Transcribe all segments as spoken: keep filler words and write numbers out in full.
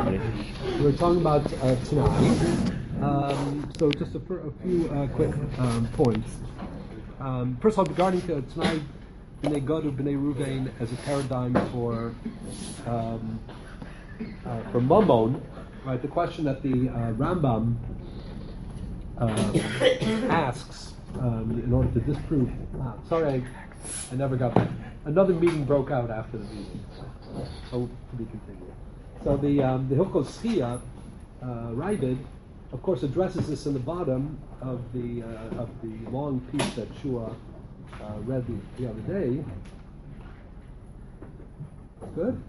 We're talking about uh, Tanai. Um, so just a, a few uh, quick um, points. Um, first of all, regarding uh, Tanai B'nai Gad B'nai Ruvain as a paradigm for um, uh, for Mammon, right? The question that the uh, Rambam uh, asks um, in order to disprove. Ah, sorry, I, I never got that. Another meeting broke out after the meeting. So to be continued. So the um, the Hilchos Schia, uh, Ravid, of course, addresses this in the bottom of the uh, of the long piece that Shua uh, read the, the other day. Good,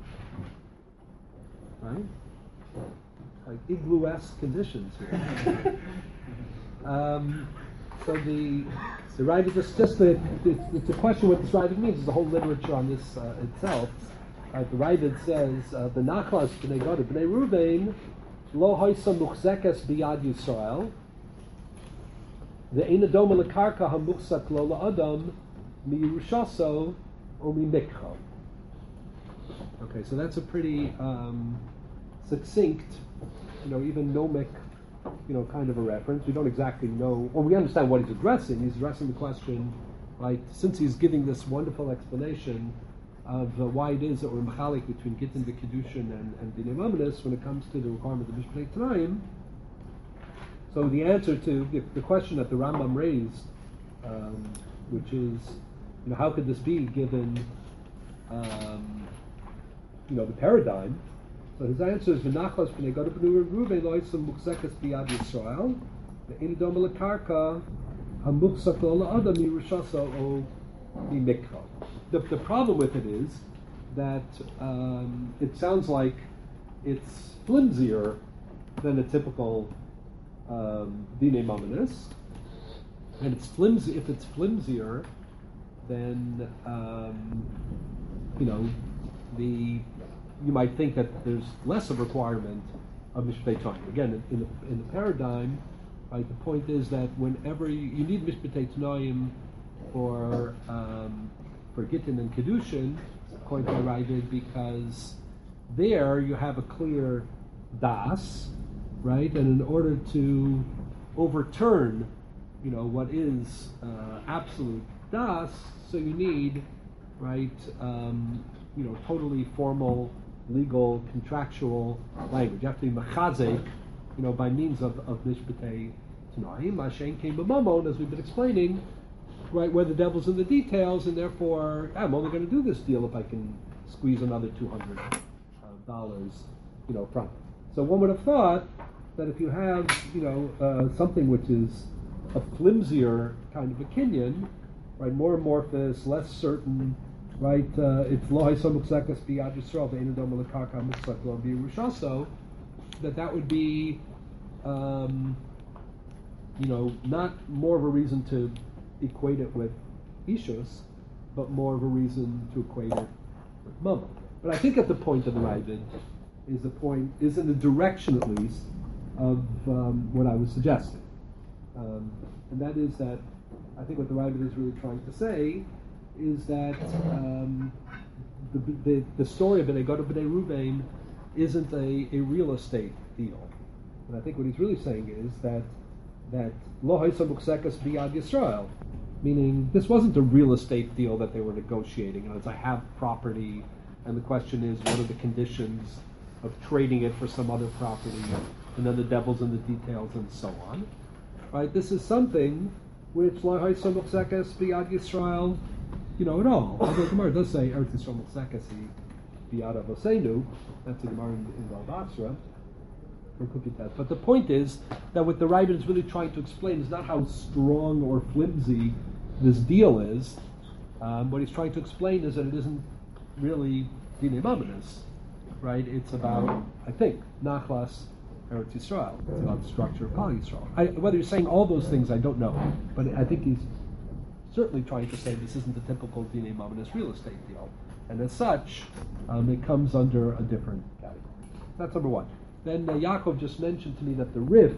right? Like igloo-esque conditions here. um, so the the Ravid just just the it's, it's a question what this Ravid means. There's a whole literature on this uh, itself. Uh, the Ravid says uh, the Nachlas B'nai Gad B'nai Ruvain lo hoisa muchzekes biyad Yisrael the eina doma lekarka hamuchzak lo laadam mi Yerushaso or mi Mikcho. Okay, so that's a pretty um, succinct, you know, even nomic, you know, kind of a reference. We don't exactly know, well, we understand what he's addressing. He's addressing the question, right? Since he's giving this wonderful explanation of uh, why it is that we're mechalik between Gittin v'Kedushin and, and Dinei Mamonos when it comes to the requirement of Mishpatei Tanayim. So the answer to the, the question that the Rambam raised, um, which is, you know, how could this be given, um, you know, the paradigm? So his answer is v'nachlas b'nei Gad b'nei Ruvain lo yisam muchzekes biyad Yisrael ve'ein doma lekarka hamuchzak lo la'adam Yerushaso o mi Mikcho. The, the problem with it is that um, it sounds like it's flimsier than a typical um, Dinei Mamonos, and it's flimsy. If it's flimsier, then um, you know the you might think that there's less of a requirement of Mishpatei Tanayim. Again, in the in the paradigm, right? The point is that whenever you, you need Mishpatei Tanayim for um, for Gittin and Kedushin, according to Ravid, because there you have a clear das, right? And in order to overturn, you know, what is uh, absolute das, so you need, right, um, you know, totally formal, legal, contractual language. You have to be machazek, you know, by means of, of Mishpatei Tanayim. Mashen came b'mamon, as we've been explaining, right, where the devil's in the details, and therefore I'm only going to do this deal if I can squeeze another two hundred dollars, you know, from it. So one would have thought that if you have, you know, uh, something which is a flimsier kind of a kinyan, right, more amorphous, less certain, right, uh, it's lo haisa muchzekes biyad Yisrael ve'ein doma lekarka hamuchzak lo Yerushaso, that that would be, um, you know, not more of a reason to equate it with Ishus, but more of a reason to equate it with Mammon. But I think at the point of the Ravid is the point, is in the direction at least of um, what I was suggesting. Um, and that is that I think what the Ravid is really trying to say is that um, the, the, the story of B'nai Gad B'nai Ruvain isn't a, a real estate deal. And I think what he's really saying is that that lo haisa muchzekes biyad Yisrael, meaning this wasn't a real estate deal that they were negotiating. You know, it's I have property, and the question is, what are the conditions of trading it for some other property, and then the devil's in the details, and so on. Right? This is something which lo haisa muchzekes biyad Yisrael, you know, at all. Although the Gemara does say Eretz Yisrael muchzekes biyad Avosenu, that's the Gemara in, in Bava Basra. But the point is that what the Ravid is really trying to explain is not how strong or flimsy this deal is. Um, what he's trying to explain is that it isn't really Dinei Mamonos, right? It's about, I think, Nachlas Eretz Yisrael. It's about the structure of Klal Yisrael. Whether he's saying all those things, I don't know. But I think he's certainly trying to say this isn't the typical Dinei Mamonos real estate deal. And as such, um, it comes under a different category. That's number one. Then uh, Yaakov just mentioned to me that the Rif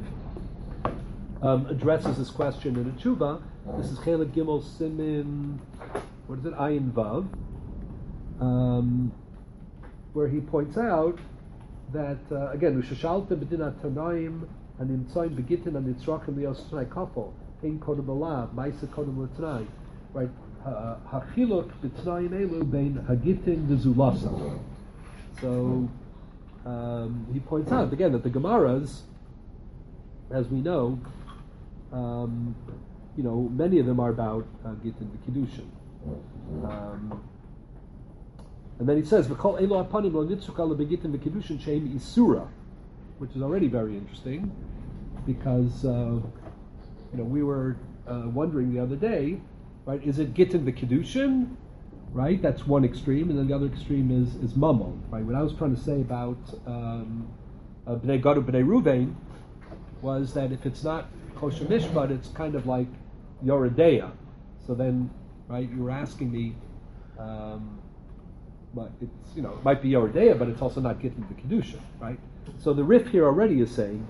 um, addresses this question in a tshuva. This is Chelik Gimel Simin, what is it, Ayin Vav, um, where he points out that uh, again, Ushashalta Bedina Tanaim and Imtsoim Begitin and Itzrakim Lios Tnai Kafel, Ein Kodem Alav, Maisa Kodem L'Tnai, right? Hachiluk B'Tnaim Elu Bein Hagitin V'Zulasa. So um, he points out again that the Gemaras, as we know, um, you know, many of them are about uh, Gittin V'Kiddushin. Um, and then he says, "V'kol elo apanim lo nitzuk ala begitin v'kiddushin sheim isura," which is already very interesting, because uh, you know we were uh, wondering the other day, right? Is it gittin v'kiddushin, right? That's one extreme, and then the other extreme is is mammon, right? What I was trying to say about um, uh, bnei Gad bnei Ruvain was that if it's not kosher mishpat, it's kind of like yoredeya. So then, right? You were asking me. Um, But it's, you know, it might be Yoredeya, but it's also not getting the Kiddushin, right? So the Rif here already is saying,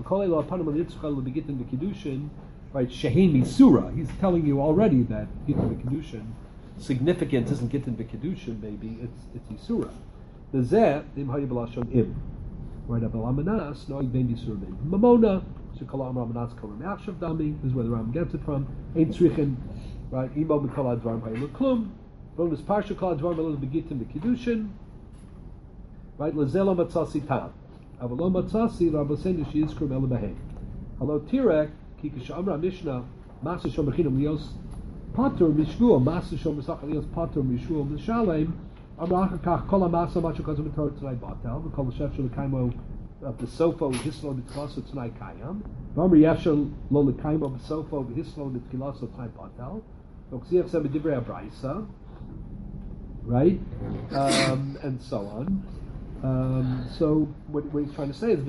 right, Shehemi Surah. He's telling you already that getting the Kiddushin, significance isn't getting the Kiddushin, maybe, it's it's Yisura. The Zeh, Im Hayabelashon Im. Right, Abelamanas, no Ben Yisura Ben. Mamona, Shekala Amramanas Kalam Yachshav Dami, this is where the Ram gets it from. Ein Tzrichin, right, Imo Mikala Dvarim Hayaluklum. Bonus parsha called dvar melod begitin the kiddushin, right? Lazelo matzasi tam, avalo matzasi rabosenu sheyizkru mele behem. Halo tirek ki kashamra mishnah masa shom bechinam lios patur mishvuah masa shom besach lios patur mishvuah mishalem amrach kach kol amasa machu kazum b'torah tonight batel v'kol l'shef shel l'kaimo of the sofo v'hislo b'tkilaso tonight kayam v'amri yefshel lo l'kaimo b'sofo v'hislo b'tkilaso tonight batel v'ksiach sem b'divrei abraisa. Right, um, and so on. Um, so what, what he's trying to say is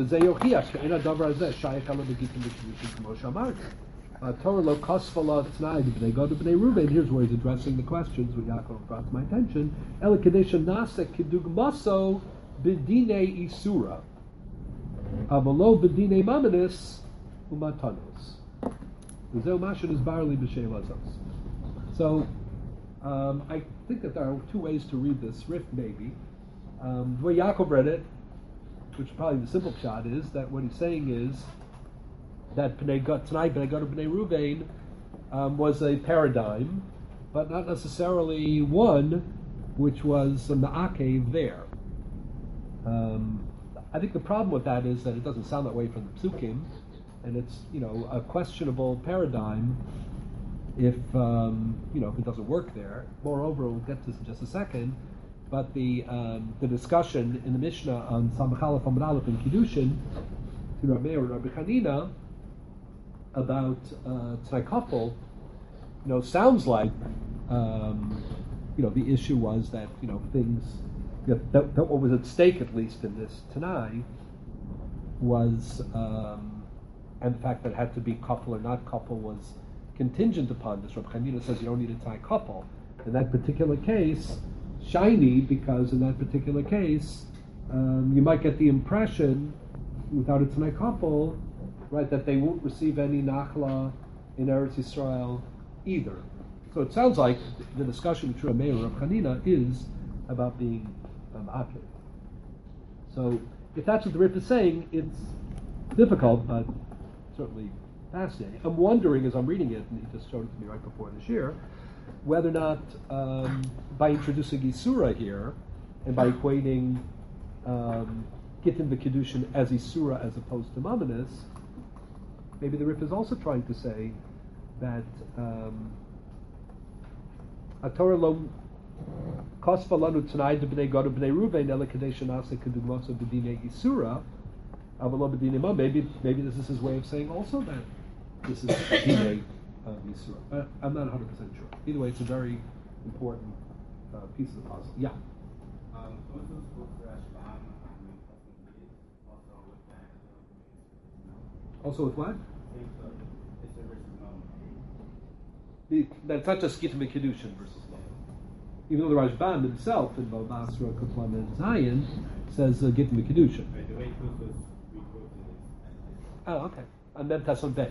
Torah lo kosfala tnai b'nei Gad b'nei Ruvain. Here's where he's addressing the questions which Yaakov brought to my attention. Ela kadesha nase kidugmaso b'dinei isura avalo b'dinei mamanis umatanos. V'zeu mashin is barely b'shei lazos. So. Um, I think that there are two ways to read this riff, maybe. Um, the way Yaakov read it, which probably the simple shot is that what he's saying is that Bnei Gad, tonight Bnei Gad Bnei Ruvain um, was a paradigm, but not necessarily one which was a ma'akev there. Um, I think the problem with that is that it doesn't sound that way from the Psukim, and it's, you know, a questionable paradigm. If um, you know, if it doesn't work there. Moreover, we'll get to this in just a second. But the um, the discussion in the Mishnah on Samachalef Amud Aleph and Kiddushin, to Rabbi Meir and Rabbi Chanina, about uh, Tnai Kafel, you know, sounds like um, you know the issue was that you know things that, that, that what was at stake at least in this Tanai was um, and the fact that it had to be couple or not couple was contingent upon this. Rabbi Chanina says you don't need a tie couple. In that particular case, shiny, because in that particular case, um, you might get the impression, without a tie couple, right, that they won't receive any nachla in Eretz Yisrael either. So it sounds like the discussion between Rabbi Meir and Rabbi Chanina is about being um, akid. So if that's what the Rif is saying, it's difficult, but certainly fascinating. I'm wondering, as I'm reading it, and he just showed it to me right before this year, whether or not um, by introducing Isura here, and by equating um, Gittin v'Kiddushin as Isura as opposed to Mamanis, maybe the Rif is also trying to say that Torah lo kosfa lanu tnai de b'nei Gad b'nei Ruvain ela kadei shenase kedugmaso b'dinei Isura avalo b'dinei ma. Maybe maybe this is his way of saying also that this is Dinei uh, Yisura. Uh, I'm not one hundred percent sure. Either way, it's a very important uh, piece of the puzzle. Yeah. Um, also with what? The, that's not just Gittin v'Kiddushin versus Lo. Even though the Rashbam himself in Basra, Kutlam, and Zion says uh, Gittin v'Kiddushin. Oh, okay. And then that's on base.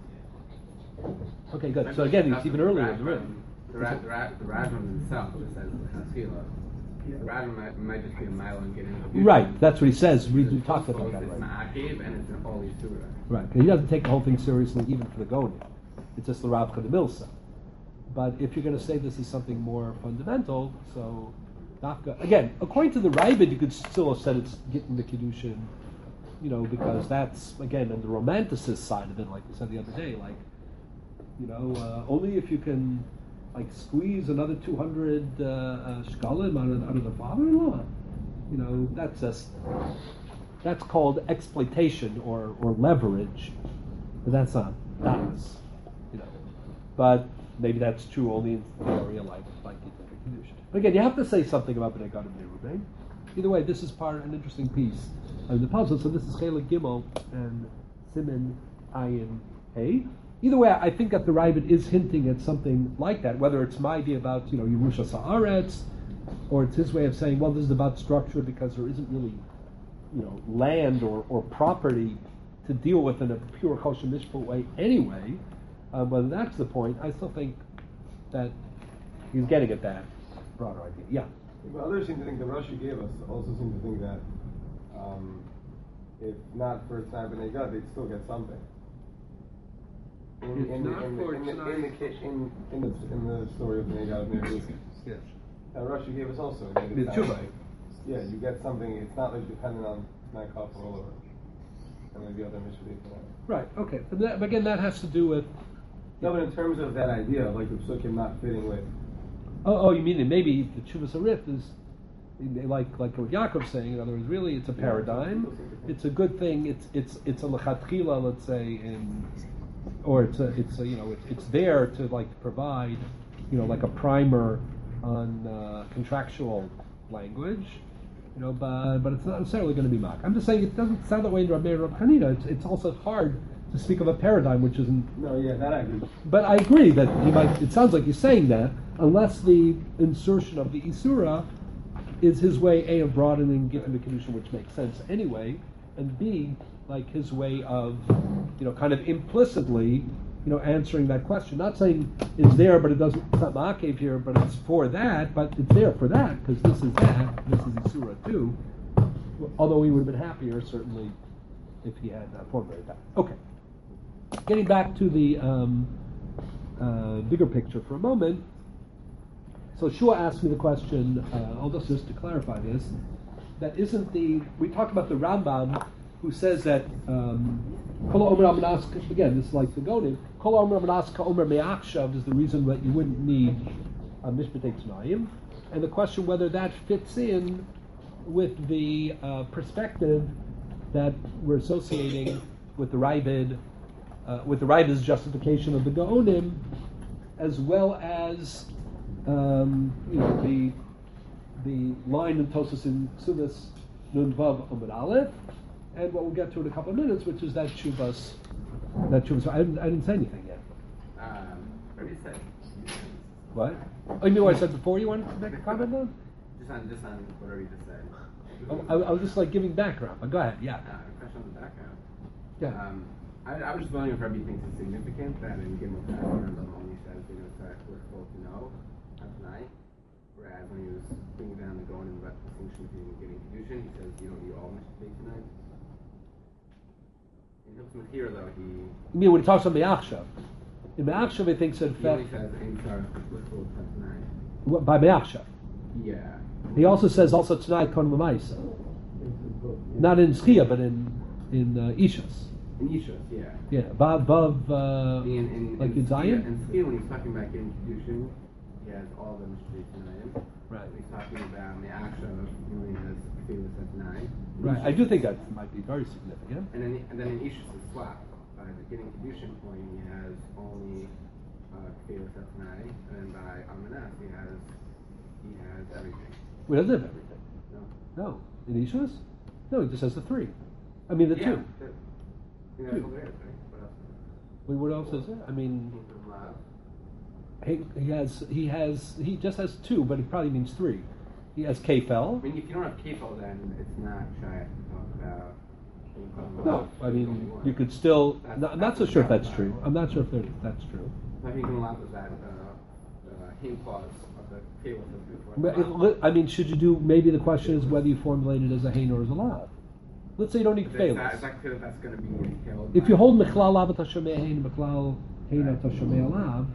Okay, good. So again, it's even earlier in the room. The Rashbam himself just says Chasila. The Rabbi might, might just be a mile and getting the right, that's what he says. We do It's talk about both- that, It's right? ma'akev and it's an holy surah. Right, because he doesn't take the whole thing seriously, even for the Gonim. It's just the Rav Milsa. But if you're going to say this is something more fundamental, so Dafka, again, according to the Raibid, you could still have said it's getting the Kiddushin, you know, because that's, again, on the romanticist side of it, like we said the other day, like, you know, uh, only if you can, like, squeeze another two hundred uh, uh, shkalim out of, out of the father-in-law. You know, that's just, that's called exploitation or, or leverage. But that's not, that's, you know. But maybe that's true only in theory, like, like Kiddushin. But again, you have to say something about Bnei Gad and Bnei Ruvain. Either way, this is part an interesting piece of the puzzle. So this is Chelik Gimel and Siman Ayin Hey. Either way, I think that the Ravid is hinting at something like that, whether it's my idea about, you know, Yerusha Sa'aretz, or it's his way of saying, well, this is about structure because there isn't really, you know, land or, or property to deal with in a pure kosher mishpah way anyway. Uh, whether that's the point, I still think that he's getting at that broader idea. Yeah. But others seem to think the Rashi gave us also seem to think that um, if not for Tzai B'nai Gad, they'd still get something. In, If in, the, not in, the, for in, the, Tzai- in, the, ca- in, in, the, in the story of B'nai Gad and B'nai Ruvain. Yes. That Rashi gave us also. that The it's tshuva. not- Yeah, you get something. It's not like dependent on Tnai Kaf or Olav and then the other Mishpah. Right, okay. But, that, but again, that has to do with... No, but in terms of that idea, like the psukim not fitting with. Oh, oh, you mean that maybe the Chuvas Arif is like like what Yaakov's saying. In other words, really, it's a paradigm. It's a good thing. It's it's it's a lechatchila, let's say, in or it's a it's a, you know it's it's there to like provide, you know, like a primer on uh, contractual language, you know, but but it's not necessarily going to be mock. I'm just saying it doesn't sound that way in Rabbi Rab Chanina. It's it's also hard to speak of a paradigm which isn't. No, yeah, that I agree. But I agree that he might. It sounds like he's saying that unless the insertion of the isura is his way a of broadening, giving the condition, which makes sense anyway, and b like his way of, you know, kind of implicitly, you know, answering that question. Not saying it's there, but it doesn't. It's not ma'akev here, but it's for that. But it's there for that because this is that. This is isura too. Although he would have been happier certainly if he had uh, formulated that. Okay. Getting back to the um, uh, bigger picture for a moment. So Shua asked me the question, uh, I'll just, just to clarify this, that isn't the, we talked about the Rambam, who says that, um, Kol Omer Amanaska, again, this is like the Gonim, Kol Omer Amanaska Omer Me'achshav is the reason that you wouldn't need a Mishpatei T'nayim, and the question whether that fits in with the uh, perspective that we're associating with the Ravid, uh, with the Ravid's justification of the Gaonim, as well as um, you know the the line in Tosas in Sudas Nun Vav Amud Aleph, and what we'll get to in a couple of minutes, which is that Shuvas. That Shuvas. I didn't, I didn't say anything yet. Um, what did you say? What? Oh, you mean what I said before? You wanted to make a comment on? Just on, just on whatever you just said. Oh, I, I was just like giving background. But go ahead. Yeah. Uh, a question on the background. Yeah. Um, I, I was just wondering if Rebbe thinks it's significant that in Gimel Test, Rambam only says, you know, that we're supposed to know on tonight, whereas when he was bringing down the going about the distinction between getting Kedushin, he says you don't need all Mishpatei tonight. In Hilchos here, though, he You mean when he talks about Me'achshav? In Me'achshav, he thinks that he only says Ein Tzarech L'Chol tonight. what- by Me'achshav. Yeah. He also says also tonight Kon L'Maisa. Not in Schia, but in in uh, Ishas. In Yishus, yeah. Yeah, above, above uh, In, in, like in in Zion. And Schia, when he's talking about getting Kedushin, he has all the Mishpatei tonight. Right. He's talking about Me'achshav, he only has Tefillah at nine. Right. I do think that might be very significant. And then, and then in Ishus is swap. By the getting Kedushin point, he has only Tefillah at nine, and then by Almanas, he has he has everything. Well, he doesn't have everything. No. No. In Ishas? No, he just has the three. I mean, the yeah, two. the- I mean, that's what there is, right? What else? Wait, what else is there? I mean, Kingdom Love. he, he has he has he just has two, but it probably means three. He has I Kefel. mean, if you don't have Kefal, then it's not shy to talk about. No, I mean you could still. No, I'm not so sure if that's true. I'm not sure if there- that's true. I think Kingdom Love is that uh, uh, Hain clause of the table before. But it, li- I mean, should you do? Maybe the question is whether you formulate it as a hain or as a lav. Let's say you don't need Is that, kfelus. is that clear that that's going to be entailed? If by- you hold mechlal lav tashamei hain, mechlal hain tashamei lav,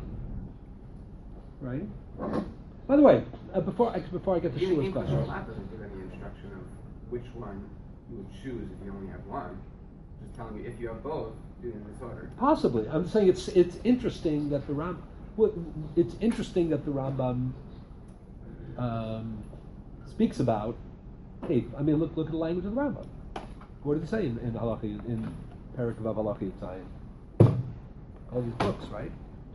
right? By the way, uh, before I, before I get to Even Shula's Hain plus question, Lav doesn't give any instruction of which one you would choose if you only have one. Just telling you if you have both, do it in this order. possibly, I'm saying it's it's interesting that the Ram, what, it's interesting that the Rambam um, speaks about. Hey, I mean, look look at the language of the Rambam. What did it say in, in Halacha in Perek Vav Halacha Yitzayim? All these books, right?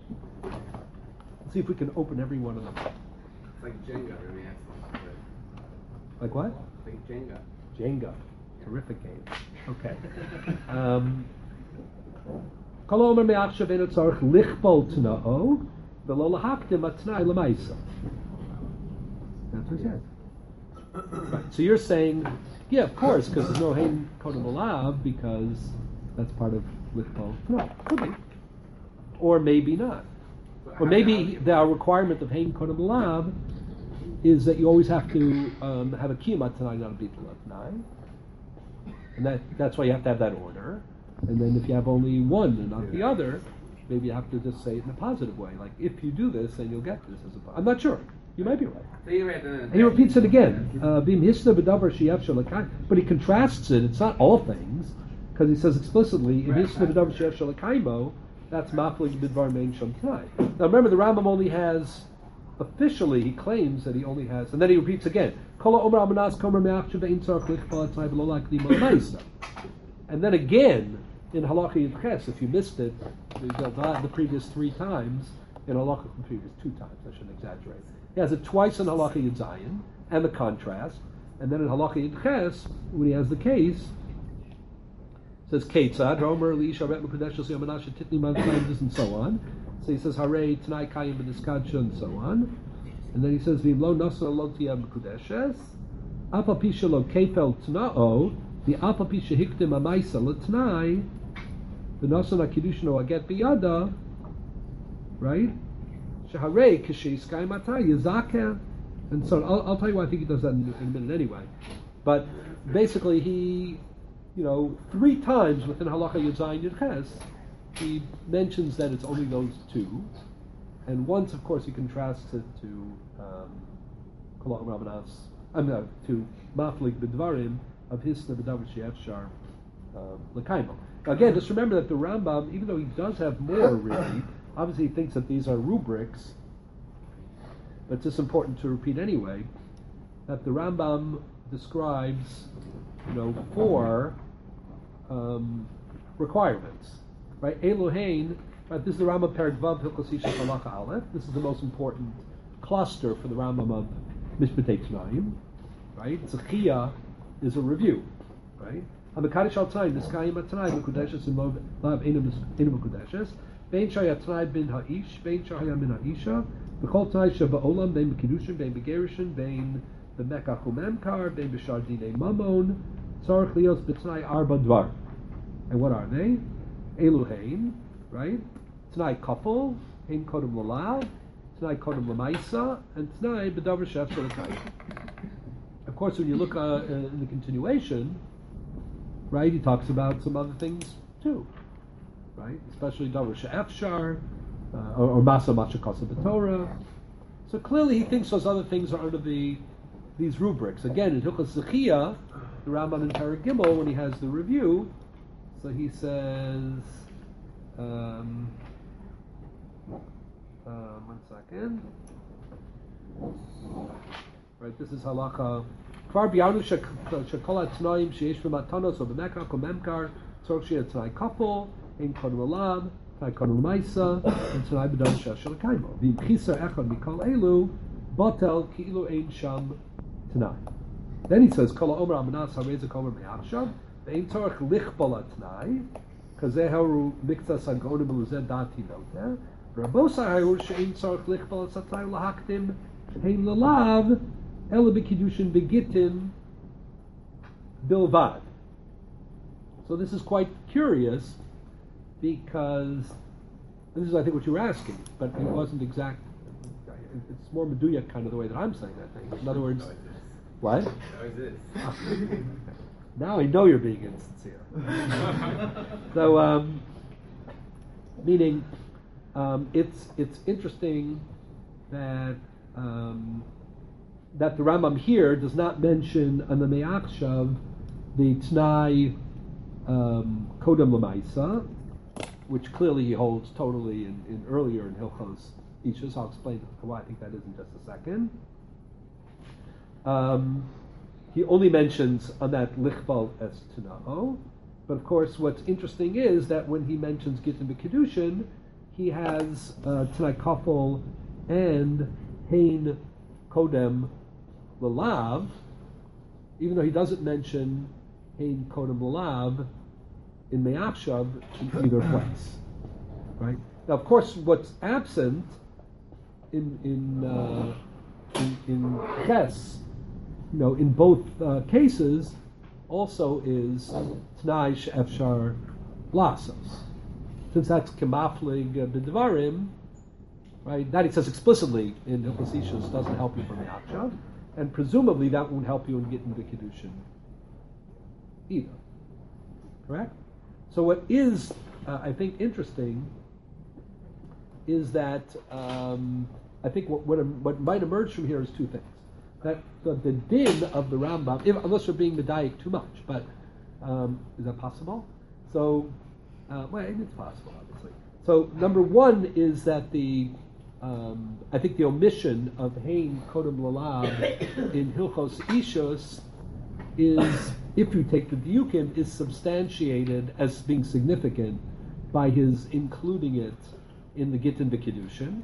Let's see if we can open every one of them. It's like Jenga, really excellent. Like what? It's like Jenga. Jenga. Terrific game. Okay. Um, Kol omer me'achshav eino tzarich lichbol t'na'o v'lo lahaktim atnai l'maisa. That's what it says. Right. So you're saying, yeah, of course, because there's no hein kodem olav because that's part of lichbol. No, could be, or maybe not. Or maybe the requirement of hein kodem olav is that you always have to um, have a kiyum tonight, not a bittul atnai, and that that's why you have to have that order. And then if you have only one and not the other, maybe you have to just say it in a positive way, like if you do this, then you'll get this as a. I'm not sure. You might be right. So you're right, then- And he repeats it again. Uh, Bim hisna b'davar she'ef shalakai. But he contrasts it. It's not all things, because he says explicitly, "In Right. hisna b'davar she'ef shalakaimo." That's maflig b'dvar mein sham tonight. Now remember, the Rambam only has officially. He claims that he only has, and then he repeats again. Kol ha'omer amanas komer me'achshav ve'in tzarich lichbal atnai v'lo lakdim al-ma'isa. And then again in Halacha Yudches, if you missed it, the, the, the previous three times in Halacha, the previous two times, I shouldn't exaggerate. He has it twice in Halacha Yud Zayin and the contrast, and then in Halacha Yudches, when he has the case, it says Ketzad, Romer Elisha Ret Mekudeshes Yamanasha Titni Mantzayim and so on. So he says Hare Tanai Kayim B'Niskadsha and so on, and then he says V'im Lo Nasa Lo Tiyam Mekudeshes Apa Pisha Lo Kefel Tna'o the Apa Pisha Hikdim Amaisa L'Tnai the Nasa Na Kiddushno Aget Biyada, right? Shaharei Kishi Sky Matai Yazaka, and so on. I'll, I'll tell you why I think he does that in, in a minute anyway. But basically, he, you know, three times within Halacha Yudzayin Yudches, he mentions that it's only those two, and once, of course, he contrasts it to Kol Ha'omer Amanas, I mean, uh, to Maflig B'Dvarim of Hisna B'Davar She'efshar L'Kaimo. Again, just remember that the Rambam, even though he does have more, really, obviously he thinks that these are rubrics, but it's just important to repeat anyway, that the Rambam describes, you know, four um, requirements, right? Elohein, right? This is the Rambam Perek Vav Hilchos Isha Halacha Aleph. This is the most important cluster for the Rambam of Mishpatei Tanaim, right? Zechia is a review, right? Hamakadosh al Tanai, Niskayim Atanai, Mekudeshes and Lav Einu Mekudeshes. Bein Shaya Tanai bin Ha'ish, Bein Shaya min Ha'isha, B'chol Tanai Shaba'olam, Bein B'Kiddushin, Bein B'Gerushin, Bein B'Mekach U'Memkar, Bein B'Shar Dinei Mamon, Tzarech Lios B'Tanai Arba Dvar. And what are they? Eluhein, right? Tanai Couple, Hein Kodem L'Lav, Tanai Kodem L'Maisa, and Tanai B'Davar Shef Shalakai. Of course, when you look uh, in the continuation, right, he talks about some other things too, right? Especially Davar She'efshar, uh, or, or Masa Machakasa B'Torah. So clearly he thinks those other things are under the these rubrics. Again, in Hilchos Zechia, the Rambam in Perek Gimel, when he has the review, so he says, um, uh, one second. Right, this is halacha. Kvar bi'anu shekol ha'tnoim sheyesh v'matanos or b'mekach or memkar tzorch she'eh t'nai couple ein kodem olav t'nai kodem l'maisa and t'nai b'dam shel shel kaimo v'im chisar echad mikol elu batel ki'ilu ein sham t'nai. Then he says kol ha'omer amanas ha'reza komer me'achshav ve'ein tzorch lichbol ha'tnai kazeh haru miktas ha'gonim b'luzeh dati noteh v'rabosai haru she'ein tzorch lichbol ha'tnai lahakdim hein lalav Ela b'kiddushin begitin bilvad. So this is quite curious because and this is, I think, what you were asking, but it wasn't exact. it's more meduyak kind of the way that I'm saying that thing. In other words, Always is. what? Always is. Now I know you're being insincere. So, um, meaning, um, it's it's interesting that um, that the Rambam here does not mention on the Me'achshav the T'nai um, Kodem L'maisa, which clearly he holds totally in, in earlier in Hilchos Ishus. I'll explain why I think that is in just a second. Um, he only mentions on that Lichbal as T'na'o, but of course what's interesting is that when he mentions Gittin B'Kedushin, he has uh, T'nai Kafel and Hein Kodem L'lav, even though he doesn't mention Hein Kodem L'lav in Me'achshav in either place, right? Now, of course, what's absent in in uh, in, in Ches, you know, in both uh, cases, also is T'nai She'efshar Lasos. Since that's Kemaflig B'Dvarim, right? That he says explicitly in Hilchos Ishus doesn't help you for Me'achshav, and presumably that won't help you in getting the Kiddushin either. Correct? So what is, uh, I think, interesting is that um, I think what, what what might emerge from here is two things. That the, the din of the Rambam, if, unless we're being medayik too much, but um, is that possible? So, uh, well, it's possible, obviously. So number one is that the um, I think the omission of Hein Kodem L'lav in Hilchos Ishus is, if you take the diukim, is substantiated as being significant by his including it in the Gittin B'Kedushin,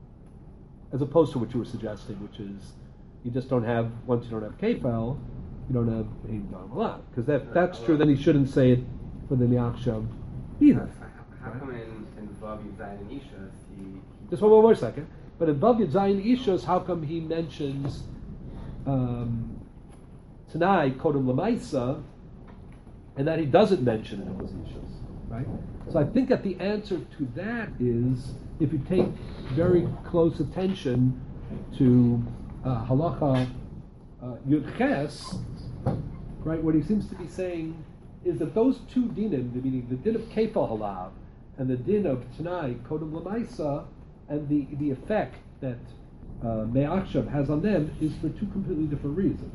as opposed to what you were suggesting, which is you just don't have, once you don't have Kefal, you don't have Hein Kodem L'lav. Because that, that's true, then he shouldn't say it for the Me'achshav either. How come in, in Vav Yud and Ishus, he, he... Just one more second. But in Vav Yud Zayin Ishus, how come he mentions um, T'nai Kodem L'maisa, and that he doesn't mention in Hilchos Ishus, right? So I think that the answer to that is, if you take very close attention to uh, Halacha uh, Yud Ches, right, what he seems to be saying is that those two dinim, meaning the din of Kefal Halav and the din of T'nai Kodem L'maisa, and the, the effect that uh, Me'achshav has on them is for two completely different reasons.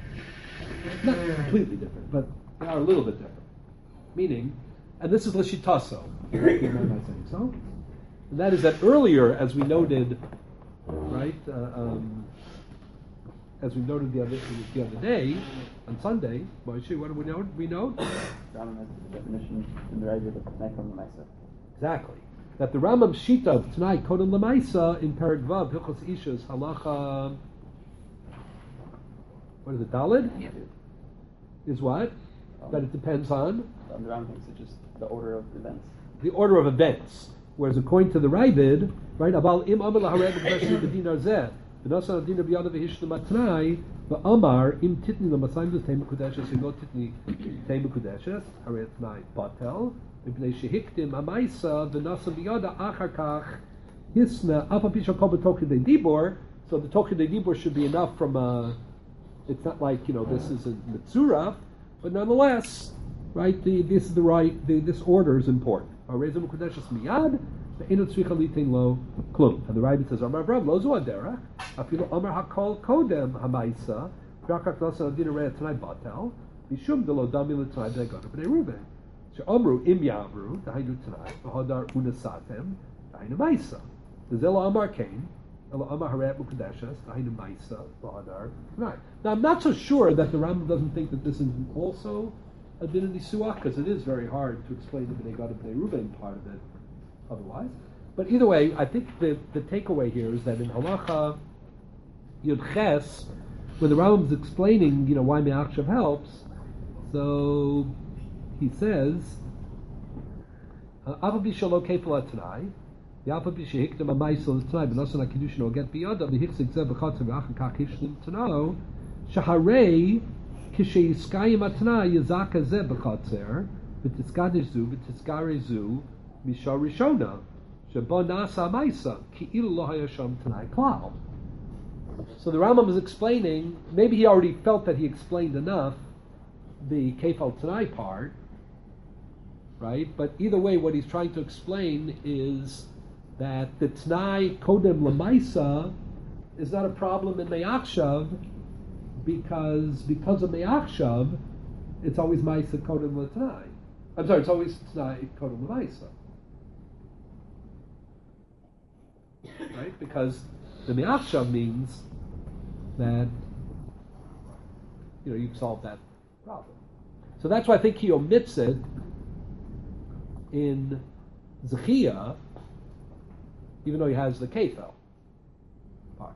Not completely different, but they are a little bit different. Meaning, and this is L'shitaso, am I not saying so? And that is that earlier, as we noted, right, uh, um, as we noted the other the other day, on Sunday, Moshe, what do we note? We note? Rambam has the definition in the Rebbe of T'nai Kodem L'maisa. Exactly. That the Rambam Shita of T'nai Kodem L'maisa in Perek Vav, Hilchos Ishus, Halacha, what is it, Dalid? Yeah. Is what? Um, that it depends on? The Rambam thinks it's just the order of events. The order of events. Whereas according to the Ravid, right, Aval im amar lahareg b'chesed b'dinar zeh, v'nosan adina b'yada v'hishnu matnai, v'amar im titni l'masayim v'tei mekudeshes, v'no titni tei mekudeshes, harei t'nai batel, v'pnei shehiktim amaisa, v'nosan b'yada achar kach, hisna, alpha pisha kol b'tokidei dibor, so the tokidei dibor should be enough from a, it's not like, you know, this is a mitzura, but nonetheless, right, the, this is the right, the, this order is important. And the Rabbi says, Amar Avram, lo zu aderech, afilu Amar hakol kodem hamaisa, v'achak nasa adina re'eh t'nai batel, mishum delo dami l't'nai b'nei Gad b'nei Reuben. She'omru im yavru, d'hainu t'nai, v'hodar unasatem, d'hainu maisa. D'zelo Amar kain, elo Amar harei mukadeshes, d'hainu maisa, v'hodar t'nai. Now, I'm not so sure that the Rambam doesn't think that this is also a din in the Suach, because it is very hard to explain the Bnei Gad and Bnei Reuben part of it otherwise. But either way, I think the, the takeaway here is that in Halacha Yud Ches, when the Rambam is explaining, you know, why Me'achshav helps, so he says, Afa b'shalo kefal atnai, Ya'afa b'shehiktem amaisel atnai, b'nosan ha'kiddushin or get biyada, v'hichzik zeh b'chatzer v'achar kach hishlim t'nao, shaharei Kisheyiskayim atna yizaka zeh b'chatzer v'tiskadish zu v'tiskare zu misha rishona sheba nasa ma'isa ki'ilu lo haya sham tanai klal. So the Rambam is explaining, maybe he already felt that he explained enough the kefal tanai part, right? But either way, what he's trying to explain is that the Tanai Kodem Lamaisa is not a problem in Me'achshav because because of Me'achshav, it's always Maisa Kodem L'Tanai. I'm sorry, it's always Tanai Kodem Lamaisa. Right? Because the Me'achshav means that, you know, you've solved that problem. So that's why I think he omits it in Zechia, even though he has the kefel part.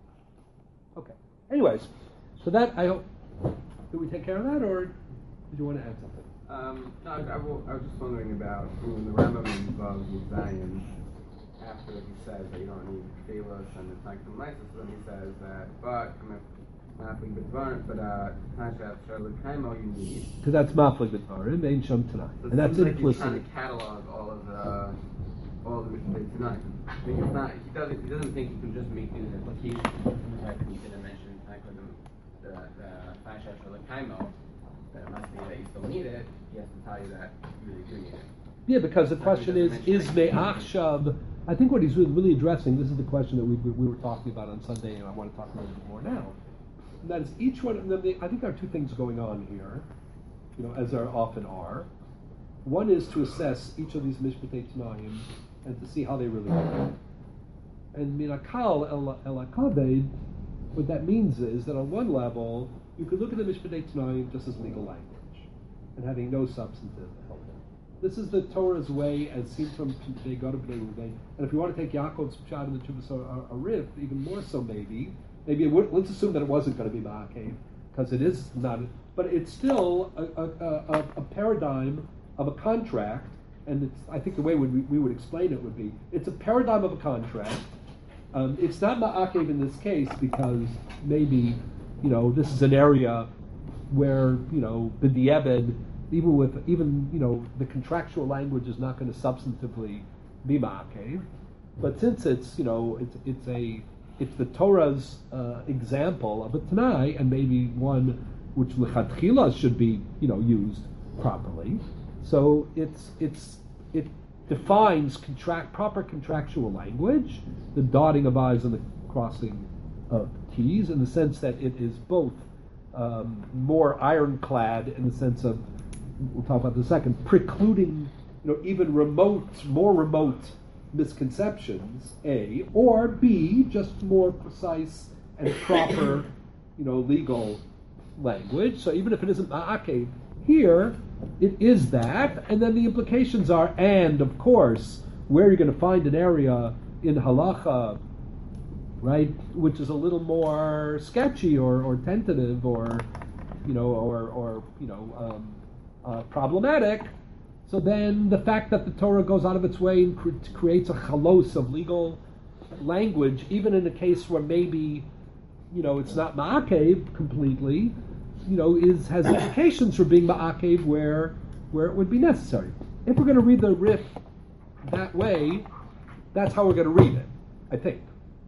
Okay. Anyways, so that, I hope, did we take care of that, or did you want to add something? Um, no, I, I, will, I was just wondering about when the Rambam involves with Zion, after he says that you don't need Phelos and it's like the Mises, so then he says that, but, not being Bidvarim, but uh, Tashat Charlotte Kaimo you need. Because that's Maflik Bidvarim, Ein Sham Tanai. So and that's like implicit. He's trying to catalog all of the all of the Mishnah tonight. I think it's not. He doesn't. He doesn't think you can just make these implications. Like he didn't mention like with the the Tashat Charlotte Kaimo, that it must be that you still need it. He has to tell you that you really do need it. Yeah, because the So question he is, doesn't is mention Me'achshav, I think what he's really, really addressing, this is the question that we, we were talking about on Sunday, and I want to talk a little bit more now. And that is each one of them, they, I think there are two things going on here, you know, as there often are. One is to assess each of these Mishpatei Tanayim and to see how they really work. And Minakal El El Akaved, what that means is that on one level, you could look at the Mishpatei Tanayim just as legal language and having no substantive element. This is the Torah's way, as seen from Bnei Gad Bnei Reuven. And if you want to take Yaakov's pshat in the Chuvas Arif, even more so, maybe, maybe it would, let's assume that it wasn't going to be Ma'akev, because it is not. But it's still a, a, a, a paradigm of a contract, and it's, I think the way we, we would explain it would be, it's a paradigm of a contract. Um, it's not Ma'akev in this case because maybe, you know, this is an area where, you know, B'di'eved, even with, even, you know, the contractual language is not going to substantively be Ma'akev. But since it's, you know, it's it's a, it's the Torah's uh, example of a Tanai, and maybe one which L'chadchila should be, you know, used properly. So it's it's it defines contract proper contractual language, the dotting of I's and the crossing of T's, in the sense that it is both um, more ironclad in the sense of, we'll talk about in a second, precluding, you know, even remote, more remote misconceptions, A, or B, just more precise and proper, you know, legal language. So even if it isn't Ma'akev here, it is that, and then the implications are, and of course, where you're going to find an area in halacha, right, which is a little more sketchy or, or tentative, or, you know, or, or you know, um, uh, problematic. So then the fact that the Torah goes out of its way and cre- creates a chalos of legal language, even in a case where maybe, you know, it's not ma'akev completely, you know, is has implications for being ma'akev where where it would be necessary. If we're going to read the Rif that way, that's how we're going to read it, I think.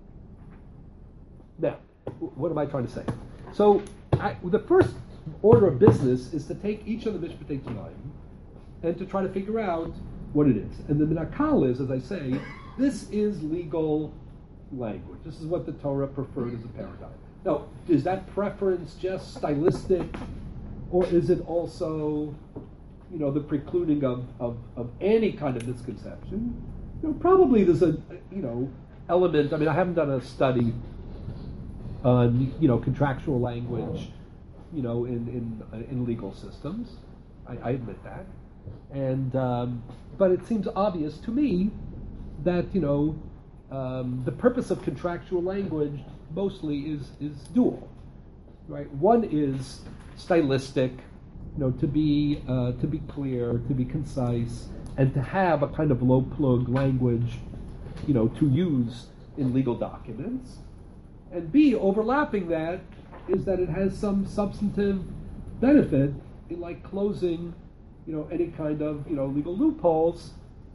Now, what am I trying to say? So, I, the first order of business is to take each of the Mishpatei Tanayim and to try to figure out what it is. And the Minakal is, as I say, this is legal language. This is what the Torah preferred as a paradigm. Now, is that preference just stylistic, or is it also, you know, the precluding of, of, of any kind of misconception? You know, probably there's a, you know, element. I mean, I haven't done a study on, you know, contractual language, you know, in in, in legal systems. I, I admit that. And um, but it seems obvious to me that, you know, um, the purpose of contractual language mostly is is dual, right? One is stylistic, you know, to be uh, to be clear, to be concise, and to have a kind of low plug language, you know, to use in legal documents. And B, overlapping that, is that it has some substantive benefit in, like, closing, you know, any kind of, you know, legal loopholes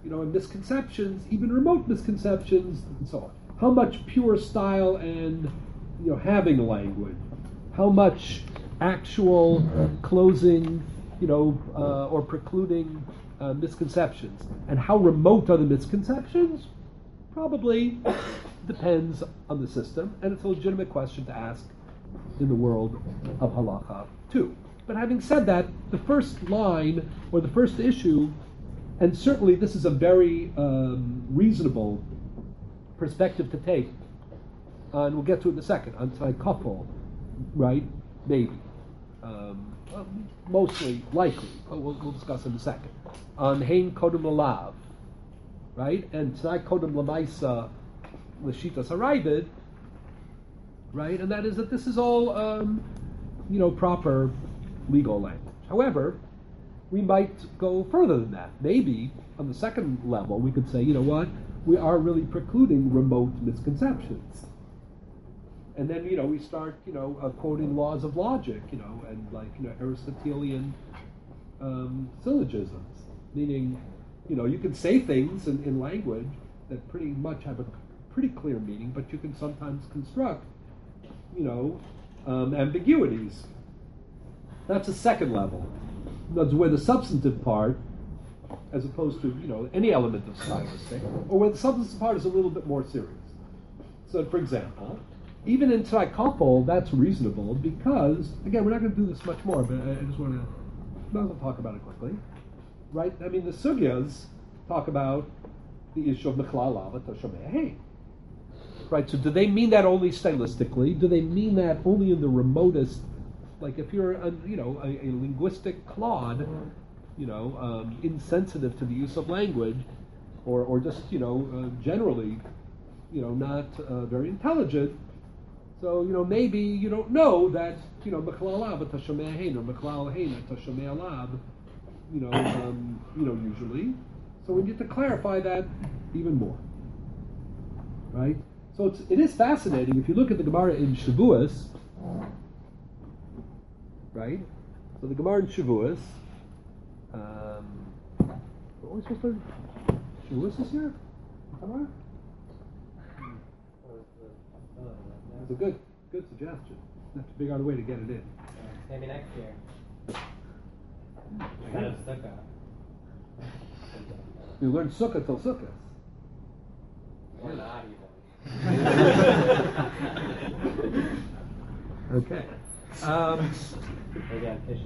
you know, and misconceptions, even remote misconceptions, and so on. How much pure style and, you know, having language? How much actual closing, you know, uh, or precluding uh, misconceptions? And how remote are the misconceptions? Probably depends on the system, and it's a legitimate question to ask in the world of halacha too. But having said that, the first line or the first issue, and certainly this is a very um, reasonable perspective to take, uh, and we'll get to it in a second, on couple, right? Maybe. Um, well, mostly likely, but we'll, we'll discuss in a second. On Hein Kodem Lalav, right? And Tnai Kodem Lamaisa L'Shitas Haraibid, right? And that is that this is all, um, you know, proper legal language. However, we might go further than that. Maybe on the second level, we could say, you know what, we are really precluding remote misconceptions. And then, you know, we start, you know, uh, quoting laws of logic, you know, and like, you know, Aristotelian um, syllogisms, meaning, you know, you can say things in, in language that pretty much have a pretty clear meaning, but you can sometimes construct, you know, um, ambiguities. That's a second level. That's where the substantive part, as opposed to, you know, any element of stylistic, or where the substantive part is a little bit more serious. So, for example, even in Tzai that's reasonable because, again, we're not going to do this much more, but I, I just want to, might as well talk about it quickly. Right? I mean, the sugyas talk about the issue of Mechlal Lava Tashomei Hein. Right? So do they mean that only stylistically? Do they mean that only in the remotest, like if you're, a, you know, a, a linguistic clod, you know, um, insensitive to the use of language, or, or just, you know, uh, generally, you know, not uh, very intelligent. So, you know, maybe you don't know that, you know, Mechlal Lava Tashomei Hein, or Mechlal Hein Tashomei Alav, you know, um, you know, usually. So we need to clarify that even more, right? So it's, it is fascinating if you look at the Gemara in Shavuos, right? So the Gemara in Shavuos, um, what are we supposed to learn? Shavuos this year? Gemara? That's a good, good suggestion. Have to figure out a way to get it in. Maybe next year. Instead of Sukkah. You learn Sukkah till Sukkah. Or not even. Okay. Um, Maybe on Tisha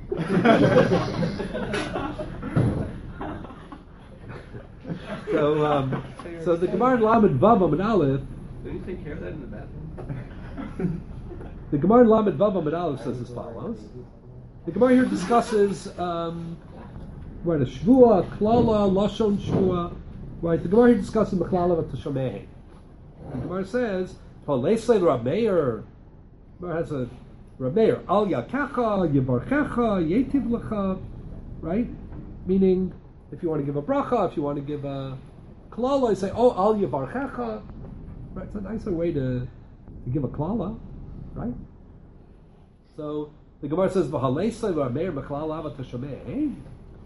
B'Av. so, um, so the Gemara in Lamed Vav and Aleph. Did you take care of that in the bathroom? The Gemara in Lamed Vav and Aleph says as follows. The Gemara here discusses um, right a shvua, klala, lashon shvua. Right, the Gemara here discusses Mechlal Lava Tashomei Hein. The Gemara says, "Palesle Rab Meir." Gemara has a Rab Meir al yakecha, yibarchecha, yetiv lecha. Right, meaning if you want to give a bracha, if you want to give a klala, you say, "Oh, al yibarchecha." Right, it's a nicer way to, to give a klala, right? So the Gemara says, "V'halesle Rab Meir Mechlal Lava Tashomei Hein."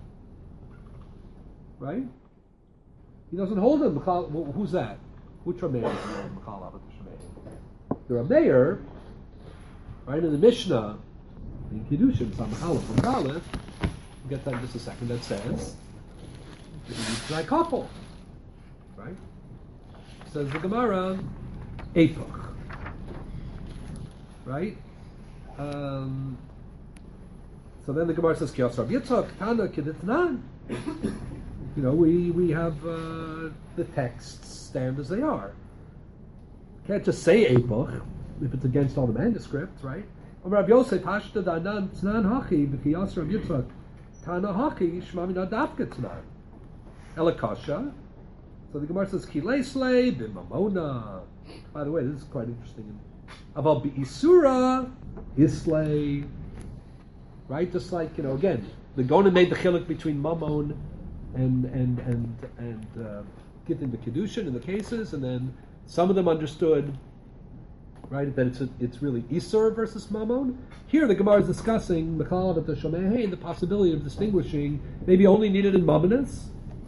Right? He doesn't hold him. Who's that? Which Rab Meir is Mechlal Lava Tashomei Hein? The Rab Meir, right in the Mishnah, in Kiddushin, Samachala from Daleth, we'll get that in just a second, that says, "Tnai couple." Right? Says the Gemara, Epoch. Right? Um, so then the Gemara says, Kiyos Rab Yitzchak, Tana Keditnan. You know, we, we have uh, the texts stand as they are. Can't just say Epoch if it's against all the manuscripts, right? Rab Yosef, Hashta Danan Tnan Hachi, V'Kiyos Rab Yitzchak, Tana Hachi, Shmamina Dafka Tnan. Elakasha. So the Gemara says, Kileslei b'mamona. By the way, this is quite interesting. Aval b'isura, islay. Right? Just like, you know, again, the Gona made the chiluk between mamon and and and and uh, getting the kedushin in the cases, and then some of them understood, right, that it's a, it's really isur versus mamon. Here, the Gemara is discussing Mechlal Lava Tashomei Hein, the possibility of distinguishing maybe only needed in mamonis,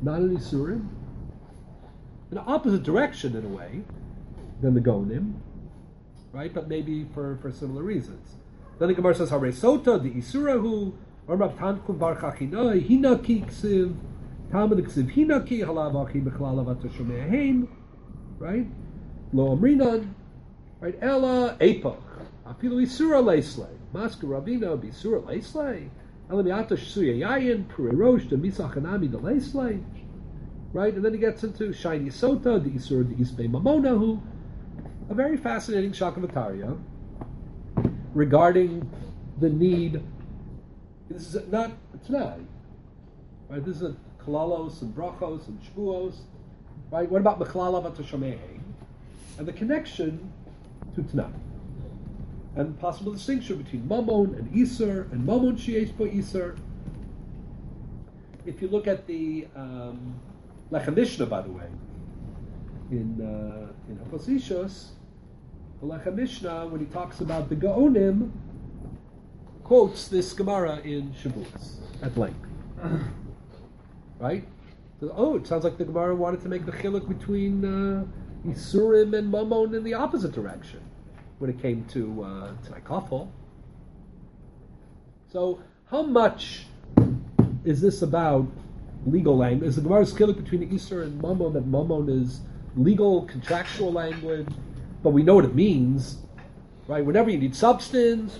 not an Isurim. In the opposite direction, in a way, than the Gonim, right? But maybe for, for similar reasons. Then the Gemara says, Hare Sota, the Isurahu, or Rav Tanchum Bar Chachinoi, Hinaki Ksiv, Talmud Ksiv Hinaki, Halav Achi Bechlal Avat Shomei Hein, right? Lo Amrinan, right? Ella Epoch, Afilu Isura Leislei, Maska Ravina, Bisura Leislei, Elamiata Shsuya Yayin, Pure Rosh, the Misachanami, the Leislei, right? And then he gets into Shiny Sota, the Isur, the Isbe Mamonahu, a very fascinating Shakavatariya regarding the need. This is not Tanai, right? This is a Kalalos and Brachos and Shvuos, right? What about Mechlala Vatashomei and the connection to Tanai and possible distinction between Mamon and Isur and Mamon Sheyesh Bo Isur? If you look at the um, Lechem Mishnah, by the way, in uh, in Hafosishos, the Lechem Mishnah, when he talks about the Gaonim, quotes this Gemara in Shavuos at length. Right? So, oh, it sounds like the Gemara wanted to make the chiluk between uh, Isurim and Mamon in the opposite direction when it came to uh, Tanai Kafel. So, how much is this about legal language? Is the Gemara's chiluk between Isur and Mamon that Mamon is legal, contractual language, but we know what it means, right? Whenever you need substance,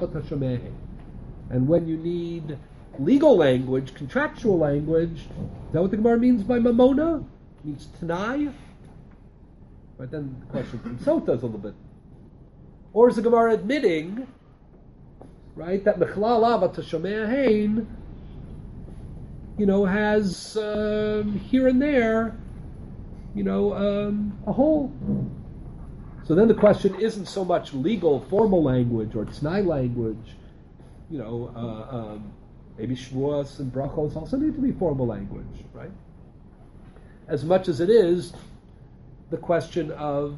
and when you need legal language, contractual language, is that what the Gemara means by Mamona? It means Tanai? Right, then the question from Sota is a little bit. Or is the Gemara admitting, right, that Mechlala Vatashomei, you know, has um, here and there, you know, um, a whole. So then the question isn't so much legal, formal language or T'nai language, you know, uh, um, maybe Shvuos and Brachos also need to be formal language, right? As much as it is the question of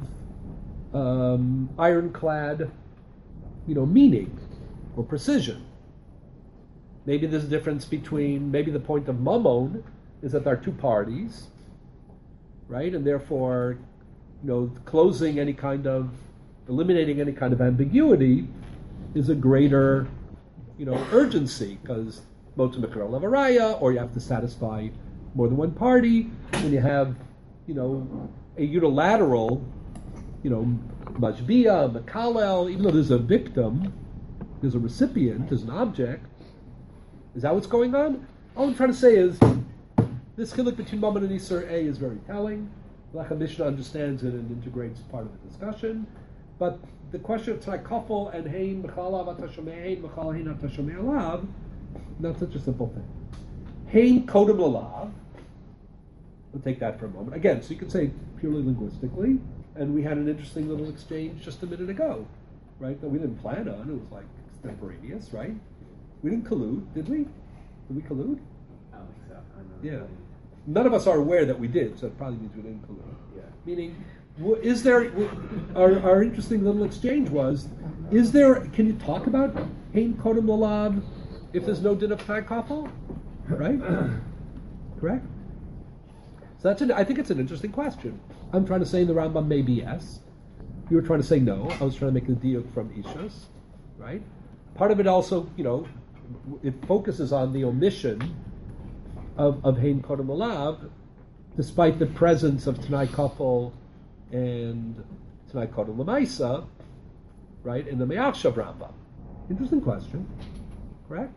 um, ironclad, you know, meaning or precision. Maybe there's a difference between, maybe the point of Mamon is that there are two parties, right? And therefore, you know, closing any kind of, eliminating any kind of ambiguity is a greater, you know, urgency, because Mota Mikra Levaraya, or you have to satisfy more than one party. When you have, you know, a unilateral, you know, Majbia, Makalel, even though there's a victim, there's a recipient, there's an object. Is that what's going on? All I'm trying to say is, this chiluk between Mamon and Isur A is very telling. Lechem Mishnah understands it and integrates part of the discussion. But the question of Tanai Kafel and Hein Mechala Vatashomei Hein Mechala Hein Atashomei Alav, not such a simple thing. Hein Kodem Lalav. We'll take that for a moment. Again, so you can say purely linguistically, and we had an interesting little exchange just a minute ago, right? That we didn't plan on. It was like extemporaneous, right? We didn't collude, did we? Did we collude? I don't think so. I don't know. Yeah. None of us are aware that we did, so it probably means we didn't collude. Yeah. Meaning, w- is there, w- our, our interesting little exchange was, is there, can you talk about Hein Kodem Lalav if there's no din of Tanai Kafel? Right? Correct? So that's an, I think it's an interesting question. I'm trying to say in the Rambam maybe yes. You were trying to say no. I was trying to make the diuk from Ishus, right? Part of it also, you know, it focuses on the omission of, of Hein Kodem Lalav, despite the presence of Tanai Kafel and Tanai Kodem Lamaisa, right, in the Me'achshav Rambam. Interesting question, correct?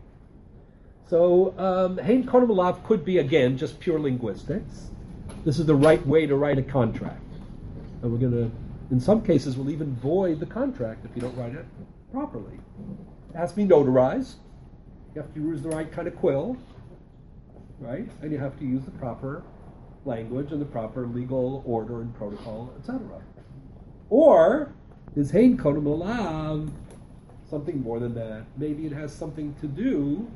So, um, Hein Kodem Lalav could be, again, just pure linguistics. This is the right way to write a contract. And we're going to, in some cases, we'll even void the contract if you don't write it properly. It has to be notarized. You have to use the right kind of quill, right? And you have to use the proper language and the proper legal order and protocol, et cetera. Or is Hein Kodem Lalav something more than that? Maybe it has something to do,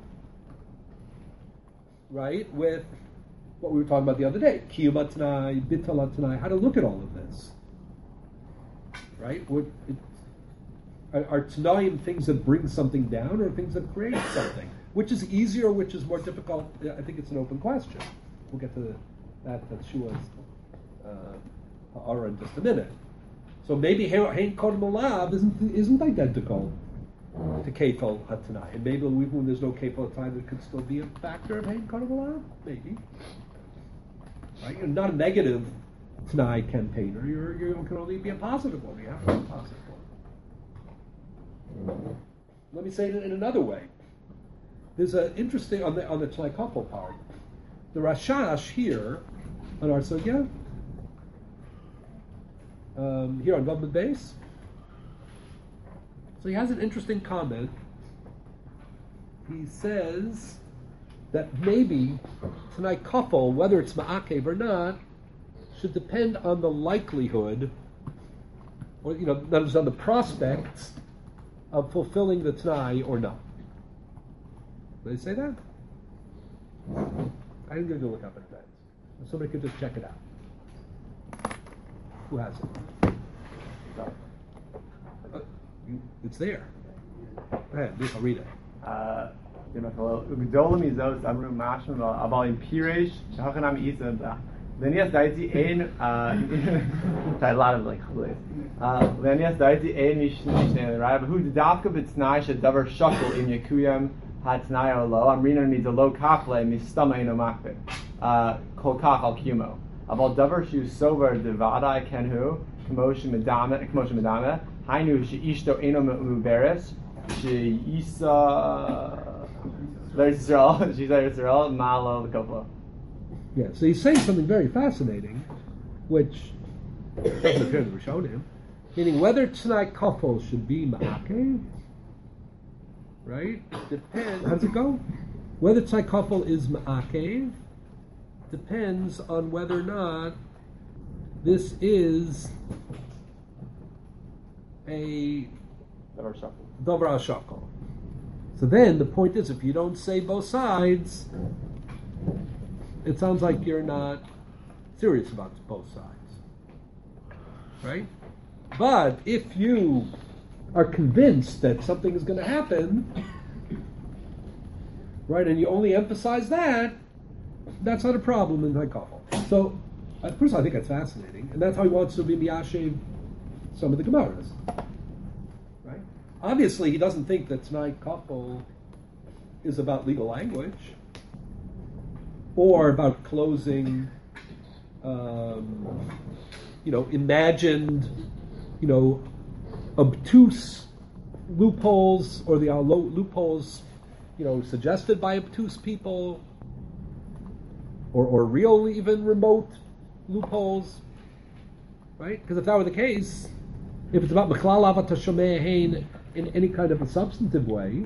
right, with what we were talking about the other day, Kiyum Tanai, Bittul Tanai, how to look at all of this, right? What, it, are, are Tanaim things that bring something down or things that create something? Which is easier, which is more difficult? I think it's an open question. we'll get to the, that that Shua's uh, ha'ara in just a minute. So maybe hein kodem alav isn't isn't identical to kefal hatanai, and maybe when there's no kefal hatanai, there could still be a factor of hein kodem alav, maybe. Right? You're not a negative tanai campaigner. You're you can only be a positive one. You have to be a positive one. Let me say it in another way. There's an interesting on the on the tanai kafel part. The Rashash here on our sugya, um, here on Vav base. So he has an interesting comment. He says that maybe tanai kafel, whether it's ma'akev or not, should depend on the likelihood, or you know, that is on the prospects of fulfilling the tanai or not. Did they say that? I didn't go look up at that. Somebody could just check it out. Who has it? Uh, you, it's there. Go ahead, I'll read it. Uh, וגדול מזאת אמרו משהו, אבל עם פירש שהכנם איסה לניאס דייתי אין a lot of like לניאס דייתי אין משנה לרעי והוא דווקא בתנאי שדבר שקול אם יקוים התנאי או לא אמרינו מזה לא כך להם מסתמה אינו מקבל כל כך על קיומו אבל דבר שהוא סובר דוודאי כן הוא כמו שמדמה כמו שמדמה היינו שאישתו אינו מעוברס שאיסה There's Israel. She's there, Israel. Malo the couple. Yeah, so he's saying something very fascinating, which doesn't appear to be shown him. Meaning, whether Tanai Kafel should be Ma'akev, right? Depends. How does it go? Whether Tanai Kafel is Ma'akev depends on whether or not this is a Davar Shakal. Davar Shakal. So then the point is, if you don't say both sides, it sounds like you're not serious about both sides, right? But if you are convinced that something is going to happen, right, and you only emphasize that, that's not a problem in Haikafel. So, uh, first of all, I think that's fascinating, and that's how he wants to be miyashev some of the Gemaras. Obviously, he doesn't think that Tanai Kafel is about legal language or about closing, um, you know, imagined, you know, obtuse loopholes or the uh, loopholes, you know, suggested by obtuse people or, or real, even remote loopholes, right? Because if that were the case, if it's about Mechlal Avat Hashomei Hein in any kind of a substantive way,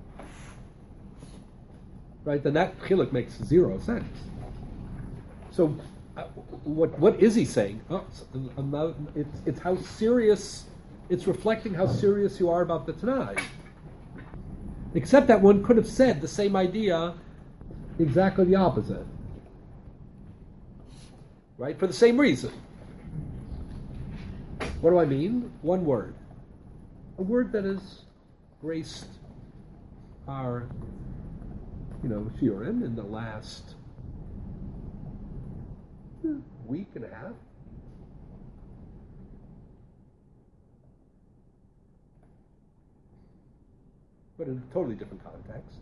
right, then that chiluk makes zero sense. So, uh, what what is he saying? Oh, it's, it's how serious, it's reflecting how serious you are about the Tanai. Except that one could have said the same idea exactly the opposite. Right? For the same reason. What do I mean? One word. A word that has graced our, you know, shiurim in the last eh, week and a half. But in a totally different context.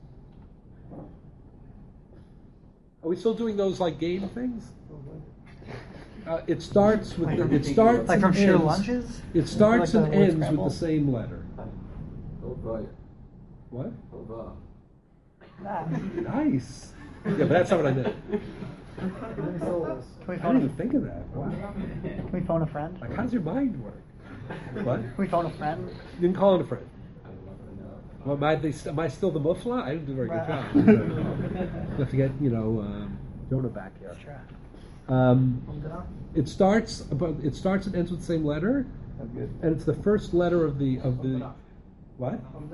Are we still doing those like game things? Uh, it starts with the, it starts like from and sheer ends, lunches. It starts Like and the word ends scramble? with the same letter. Over. What? Over. Nah. Nice. Yeah, but that's not what I meant. Can we I phone didn't even a, think of that. Wow. can we phone a friend? Like, how does your mind work? What? Can we phone a friend? You can call in a friend. Well, am I, they, am I still the mufla? I didn't do a very good job. Right. So, we'll have to get, you know, um, Jonah back here. Let's try. Um, it starts, but it starts and ends with the same letter, That's good. and it's the first letter of the of the what?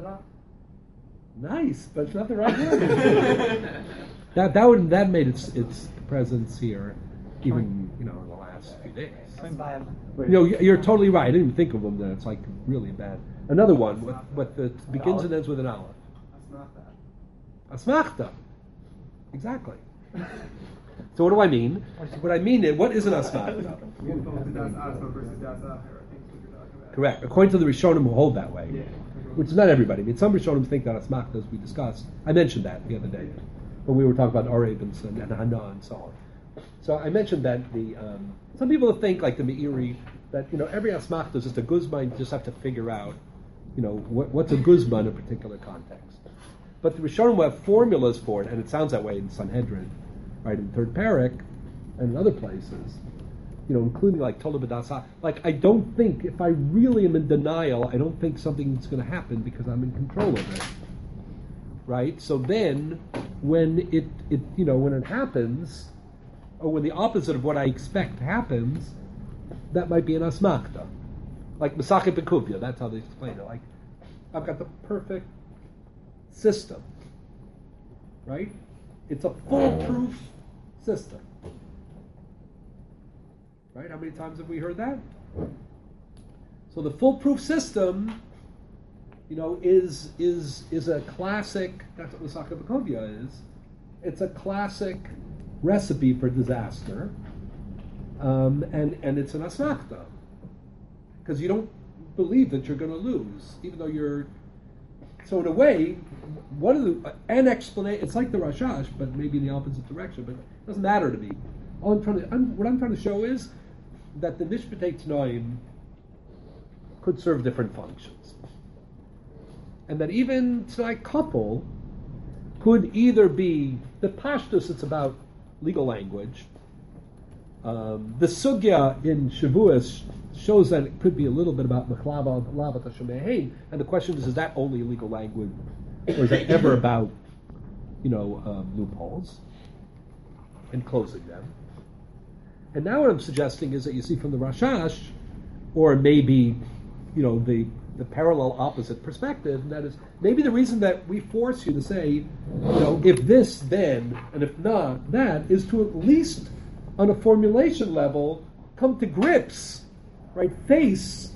Nice, but it's not the right word. that that would that made its its presence here, even you know in the last few days. Can we buy a, Wait. You know, you- you're totally right. I didn't even think of them. That it's like really bad. Another one, what what the begins and ends with an aleph. That's not that. Asmachta. Exactly. So what do I mean? What I mean is, what is an asmachta? Correct. According to the Rishonim who hold that way, which is not everybody. I mean, some Rishonim think that asmachta, as we discussed. I mentioned that the other day when we were talking about Oreb and, and Hana and so on. So I mentioned that the um, some people think, like the Meiri, that you know every asmachta is just a guzma. You just have to figure out, you know, what, what's a guzma in a particular context. But the Rishonim have formulas for it, and it sounds that way in Sanhedrin, right, in third parak, and in other places, you know, including like Tola B'dasa. Like, I don't think, if I really am in denial, I don't think something's going to happen because I'm in control of it, right? So then, when it, it, you know, when it happens, or when the opposite of what I expect happens, that might be an asmachta. Like Masachet Bekuvia, that's how they explain it. Like, I've got the perfect system, right? It's a foolproof system. Right? How many times have we heard that? So the foolproof system, you know, is is is a classic. That's what Masachet Bekuvia is. It's a classic recipe for disaster, um, and and it's an asmachta because you don't believe that you're going to lose, even though you're. So in a way, one of the an explanation. It's like the Rashash, but maybe in the opposite direction. But it doesn't matter to me. All I'm trying to, I'm, what I'm trying to show is that the Mishpatei Tanoim could serve different functions, and that even Tanai couple could either be the pashtus. It's about legal language. Um, the sugya in Shavuos shows that it could be a little bit about Mechlava Lavat Hashemehein, and the question is: is that only legal language, or is that ever about, you know, um, loopholes and closing them? And now what I'm suggesting is that you see from the Rashash, or maybe, you know, the the parallel opposite perspective, and that is maybe the reason that we force you to say, you know, if this, then, and if not, that, is to at least, on a formulation level, come to grips, right, face,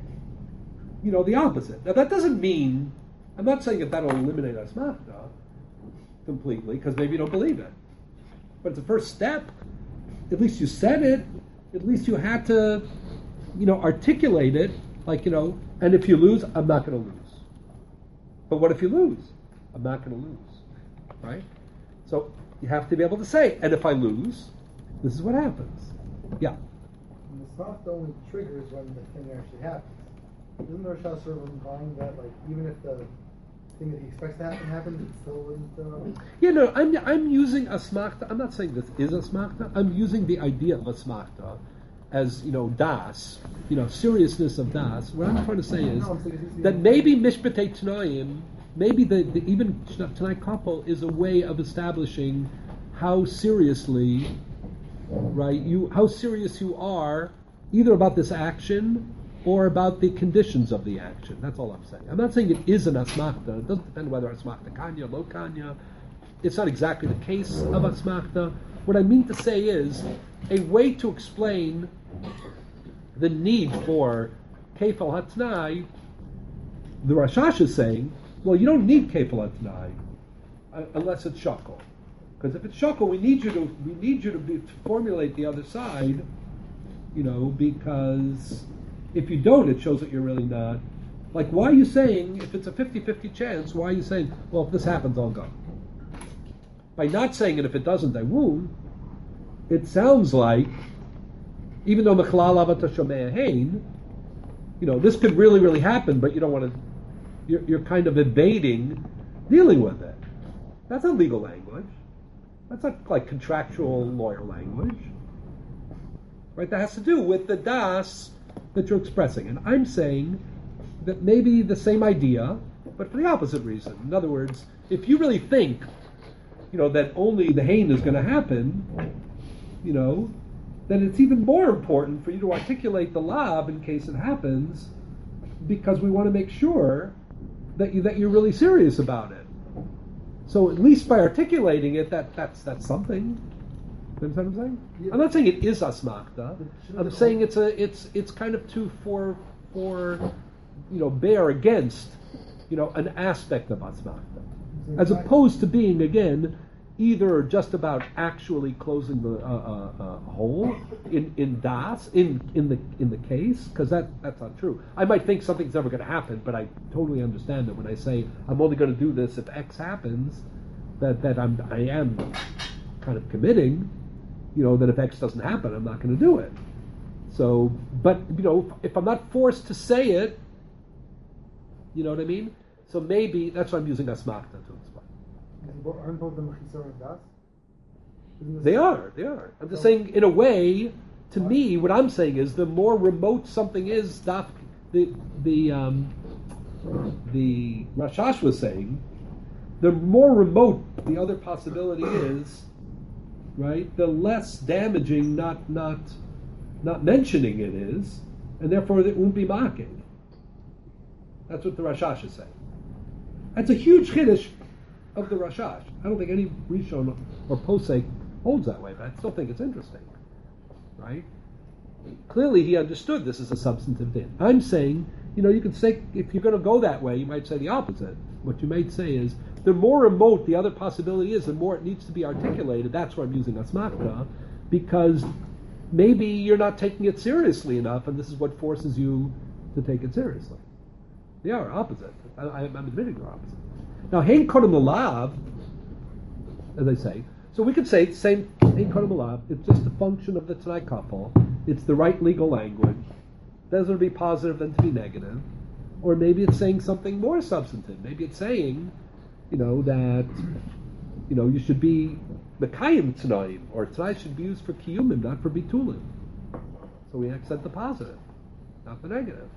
you know, the opposite. Now that doesn't mean, I'm not saying that that'll eliminate asmachta completely, because maybe you don't believe it. But it's the first step. At least you said it. At least you had to, you know, articulate it. Like, you know, and if you lose, I'm not going to lose. But what if you lose? I'm not going to lose. Right? So you have to be able to say, and if I lose, this is what happens. Yeah. And the soft only triggers when the thing actually happens. Isn't the Rosh sort of implying that, like, even if the thing that he expects to happen happens, it still wouldn't? Uh... Yeah, no, I'm I'm using asmachta. I'm not saying this is asmachta. I'm using the idea of asmachta as, you know, das, you know, seriousness of das. What I'm trying to say is that maybe Mishpatei Tanoim, maybe the, the even Tanai Couple is a way of establishing how seriously, right, you how serious you are, either about this action or about the conditions of the action. That's all I'm saying. I'm not saying it is an asmachta. It doesn't depend whether asmachta kanya, lo kanya. It's not exactly the case of asmachta. What I mean to say is a way to explain the need for kefal hatnai. The Rashash is saying, well, you don't need kefal hatnai uh, unless it's shakol. Because if it's shakol, we need you to we need you to, be, to formulate the other side, you know, because if you don't, it shows that you're really not. Like, why are you saying, if it's a fifty-fifty chance, why are you saying, well, if this happens, I'll go? By not saying it, if it doesn't, I won't, it sounds like, even though Mechlal Avat Shomei Hein, you know, this could really, really happen, but you don't want to, you're, you're kind of evading dealing with it. That's not legal language. That's not like contractual lawyer language. Right? That has to do with the das that you're expressing. And I'm saying that maybe the same idea, but for the opposite reason. In other words, if you really think, you know, that only the hain is going to happen, you know, then it's even more important for you to articulate the lab in case it happens, because we want to make sure that you that you're really serious about it. So at least by articulating it, that that's that's something. You understand what I'm saying? Yeah. I'm not saying it is asmachta. I'm saying it's a it's it's kind of to for for you know bear against, you know, an aspect of asmachta, as opposed to being again either just about actually closing the uh, uh, uh, hole in, in das in, in the in the case, because that that's not true. I might think something's never going to happen, but I totally understand that when I say I'm only going to do this if X happens, that that I'm I am kind of committing, you know, that if X doesn't happen, I'm not going to do it. So, but you know, if I'm not forced to say it, you know what I mean. So maybe that's why I'm using asmachta to explain. Aren't both the mechisa and das? Isn't this- They are, they are. I'm just saying, in a way, to me, what I'm saying is the more remote something is, daf, the the um, the Rashash was saying, the more remote the other possibility is, right? The less damaging not not not mentioning it is, and therefore it won't be mocking. That's what the Rashash is saying. That's a huge chiddush of the Rashash. I don't think any Rishon or Posek holds that way, but I still think it's interesting, right? Clearly, he understood this is a substantive din. I'm saying, you know, you could say if you're going to go that way, you might say the opposite. What you might say is the more remote the other possibility is, the more it needs to be articulated. That's why I'm using asmachta, because maybe you're not taking it seriously enough, and this is what forces you to take it seriously. They are opposite. I, I'm admitting they're opposite. Now, hein kodem lalav, as I say, so we could say it's the same hein kodem lalav. It's just a function of the Tanai couple. It's the right legal language. Better to be positive than to be negative. Or maybe it's saying something more substantive. Maybe it's saying, you know, that, you know, you should be mekayim tanaim, or Tanai should be used for kiyumim, not for bitulim. So we accent the positive, not the negative.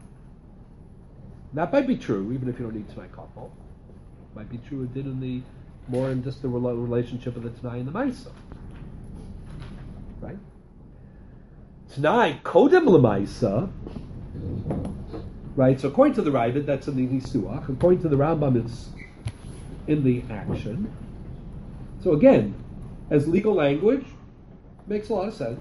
That might be true, even if you don't need Tanai couple. Might be true it did in the more in just the rela- relationship of the Tanai and the Maisa. Right? Tanai kodem l'Maisa. Right? So according to the Ravid, that's in the Nisuach. According to the Rambam, it's in the action. So again, as legal language, makes a lot of sense.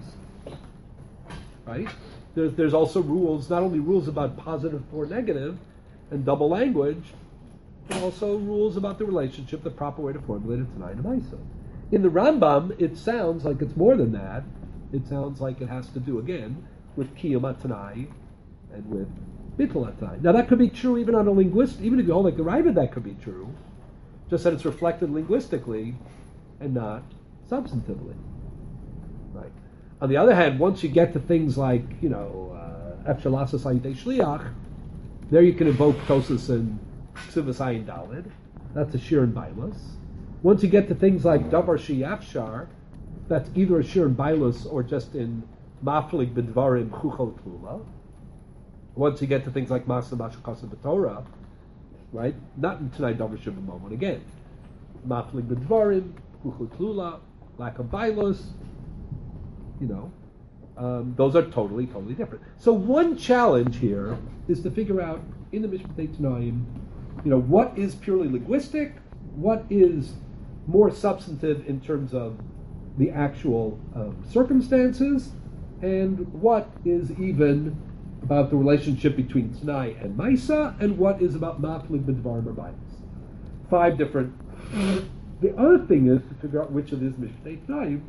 Right? There's there's also rules, not only rules about positive or negative and double language, but also rules about the relationship, the proper way to formulate it Tanai and Maisa. In the Rambam, it sounds like it's more than that. It sounds like it has to do, again, with Kiyum Tanai and with Bittul Tanai. Now that could be true even on a linguist, even if you hold like the Ravid, that could be true. Just that it's reflected linguistically and not substantively. Right. On the other hand, once you get to things like, you know, Efshar Lasas Hayidei Shliach, there you can invoke Tosus and Ksivas Ayin Dalid. That's a Shir and Bailus. Once you get to things like Davar Shi Afshar, that's either a Shir and Bailus or just in Maflig B'Dvarim Chuchot Lula. Once you get to things like Masa Mashal Kasim B'Torah, right? Not in Tanai Davar Shi B'Momon again. Maflig B'Dvarim Chuchot Lula, lack of Bailus, you know. Um, those are totally, totally different. So one challenge here is to figure out in the Mishpatei Tanaim, you know, what is purely linguistic, what is more substantive in terms of the actual um, circumstances, and what is even about the relationship between Tanai and Maisa, and what is about Maflig B'Dvarim or Bainis. Five different. The other thing is to figure out which of these Mishpatei Tanaim.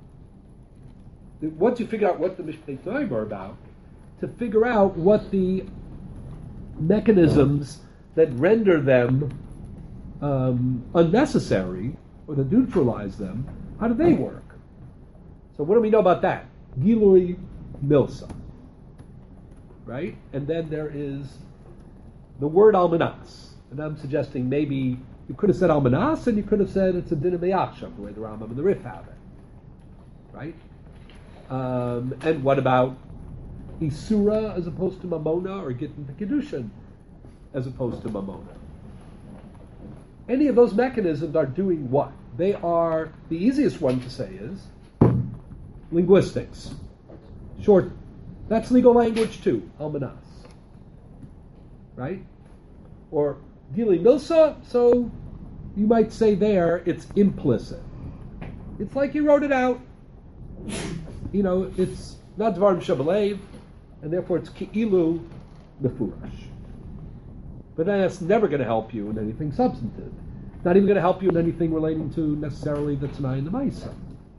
Once you figure out what the Mishpatei Tanaim are about, to figure out what the mechanisms that render them um, unnecessary, or to neutralize them, how do they work? So what do we know about that? Gilui Milsa. Right? And then there is the word almanas. And I'm suggesting maybe you could have said almanas, and you could have said it's a din Yachshav, the way the Rambam and the Rif have it. Right? Um, and what about Isura as opposed to Mamona, or Gittin to Kedushin as opposed to Mamona? Any of those mechanisms are doing what? They are, the easiest one to say is linguistics. Short, that's legal language too, Almanas. Right? Or Gili Milsa, so you might say there it's implicit. It's like you wrote it out. You know, it's not Dvarim Shabalev, and therefore it's Ki'ilu Mefurash. But then that's never going to help you in anything substantive. Not even going to help you in anything relating to necessarily the Tanai and the Maisa.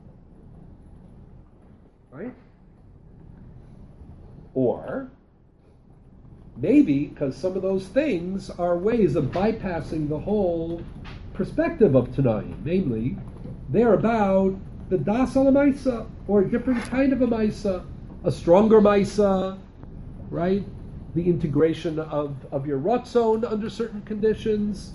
Right? Or maybe because some of those things are ways of bypassing the whole perspective of Tanai. Namely, they're about the Das al Maisa, or a different kind of a Maisa, a stronger Maisa, right? The integration of, of your Ratzon under certain conditions.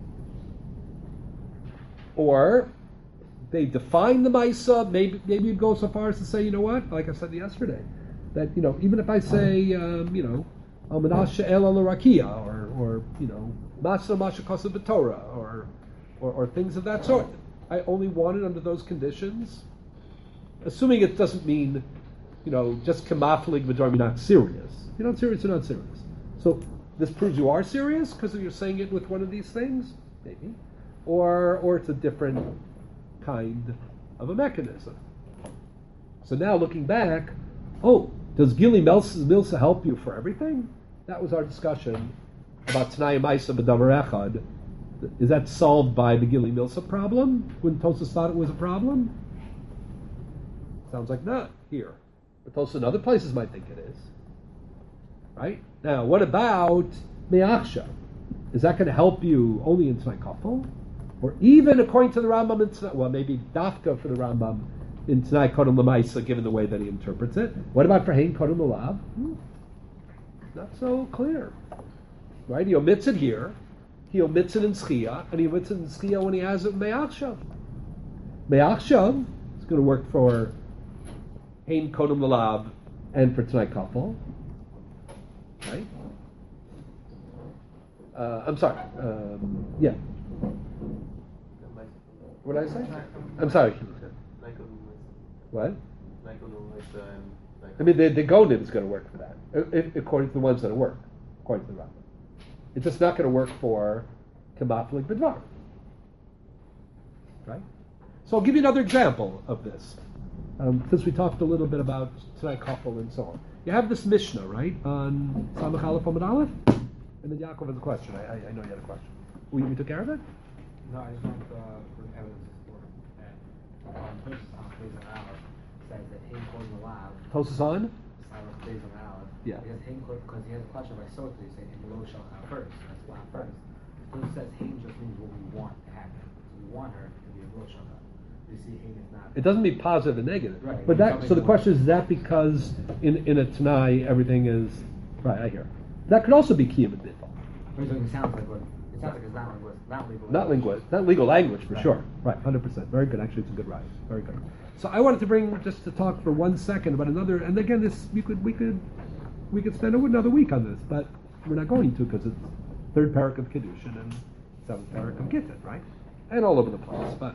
Or they define the Maisa, maybe maybe you'd go so far as to say, you know what, like I said yesterday, that, you know, even if I say, um, you know, Al Menashe El Al Rakia, or, or, you know, Masa Masha Kosa B'Torah, or, or, or things of that sort, I only want it under those conditions, assuming it doesn't mean, you know, just Kamaflig B'Dorm, you're not serious. If you're not serious, you're not serious. So this proves you are serious because you're saying it with one of these things? Maybe. Or or it's a different kind of a mechanism. So now looking back, oh, does Gili Milsa, Milsa help you for everything? That was our discussion about Tanai Maisa B'Davar Echad. Is that solved by the Gili Milsa problem when Tosas thought it was a problem? Sounds like not here. But Tosas in other places might think it is. Right? Now, what about Me'achsha? Is that going to help you only in Tanai Kafel? Or even according to the Rambam in Tanai, well, maybe Dafka for the Rambam in Tanai Kodem L'Maisa, given the way that he interprets it. What about for Hein Kodem L'Lav? Hmm. Not so clear. Right? He omits it here. He omits it in Schia, and he omits it in Schia when he has it in Me'achshav. Me'achshav is going to work for Hein Kodem L'Lav and for Tanai Kafel. Right? Uh, I'm sorry. Um, yeah. What did I say? I'm sorry. What? I mean, the, the Gonid is going to work for that, if, according to the ones that work, according to the Rambam. It's just not going to work for Kamaflik B'Dvar. Right? So I'll give you another example of this, um, since we talked a little bit about Tanai Kafel and so on. You have this Mishnah, right, on Samach Aleph Amud Aleph? And then Yaakov has a question. I, I, I know you had a question. We, we took care of it? No, I just want uh, for evidence for that. Um, Tosas on Beis Aleph says that Hein Kodem L'Lav. Tosas on? Silent Beis Aleph. Yeah. Because Hein because he has a question by Sota, he's saying Hein Lo Shalcha first. That's Lav first. Tosas says Hein just means what we want to happen. So we want her to be a Lo Shalcha. You see, Hein is not. It doesn't mean positive and negative. Right. But that, so the question is, is that because in, in a Tanai everything is, right, I hear. That could also be Kiyam and Bidval. It sounds like what, it sounds like it's not linguist, not legal. Not linguist, not legal language for Right. sure. Right, one hundred percent. Very good. Actually, it's a good ride. Very good. So I wanted to bring just to talk for one second about another. And again, this you could we could we could spend another week on this, but we're not going to because it's third parak of Kiddushin and seventh parak of Gittin, right? And all over the place. But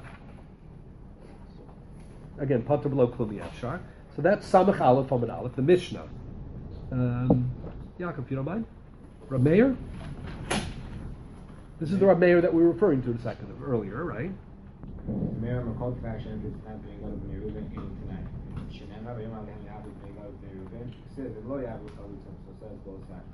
again, Pater below Klumi Efshar. So that's Samach Aleph Amud Aleph, the Mishnah. Um, Yaakov, if you don't mind, Rav Meir. This is the Rav Meir that we were referring to a second of earlier, right? Meir Makol Faction is not being got to be Reuben in tonight. Shenema Yom Alem Yabu being got to be Reuben. Says the Lo Yabu Salutum, so says both sides.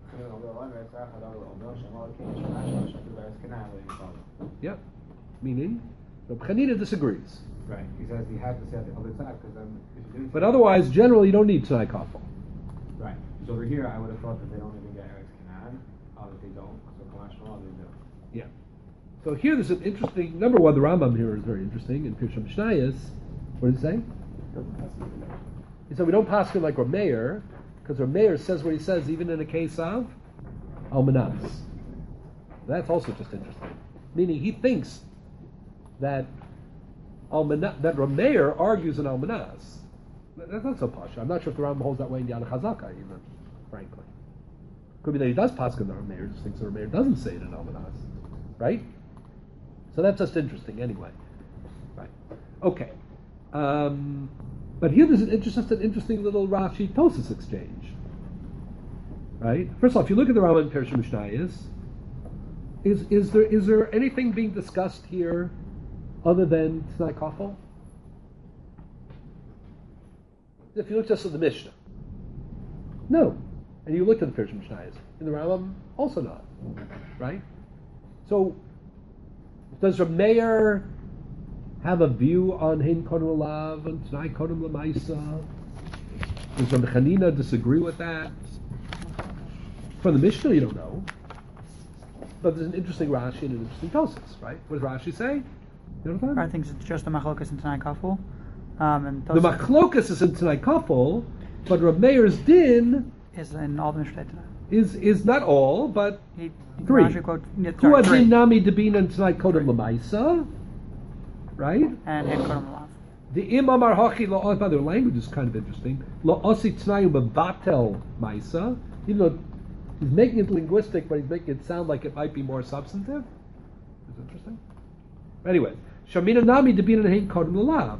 Yep. Meaning, Reb Chanina disagrees. Right. He says you have to say the other side because then if you do. But otherwise, generally, you don't need Tanai Kafel. Right. So over here, I would have thought that they don't even get Eretz Canaan, or that they don't. So Kamash Shmuel, they do. Yeah. So here there's an interesting, number one, the Rambam here is very interesting, in Pirush Mishnayos, what does it say? He said we don't pass him like Rav Meir, because Rav Meir says what he says even in a case of Almanas. That's also just interesting. Meaning he thinks that Almanas, that Rav Meir argues in Almanas. That's not so posh. I'm not sure if the Rambam holds that way in Yana Chazaka even, frankly. Could be that he does pass him that Rav Meir, just thinks that Rav Meir doesn't say it in Almanas. Right? So that's just interesting anyway. Right. Okay. Um, but here there's an interest, just an interesting little Rashi Tosis exchange. Right? First of all, if you look at the Rambam in Pirush Mishnayos, is is there is there anything being discussed here other than Tanai Kafel? If you look just at the Mishnah, no. And you looked at the Pirush Mishnayos. In the Rambam, also not. Right? So, if does Reb Meir have a view on Hein Kodem Lalav and Tanai Kodem Lamaisa? Does Reb Chanina disagree with that? From the Mishnah, you don't know. But there's an interesting Rashi and an interesting Tosas, right? What does Rashi say? You know what I think it's just the machlokas and Tanai Kafel. Um, and The Tosafot Machlokas is in Tanai Kafel, but Reb Meir's din is in all the Mishnah Tanai. is is not all, but He, three. Rashi quote, yeah, Hu sorry, adin three. nami debina and Tanai Kodem Lamaisa, right? And Hein Kodem Lalav. The Imam Arhachi lo, oh, by the way, language is kind of interesting. Lo osi tnayu bebatel maisa, even though he's making it linguistic, but he's making it sound like it might be more substantive. It's interesting. Anyway, Shamina nami debina hein kodem lalav,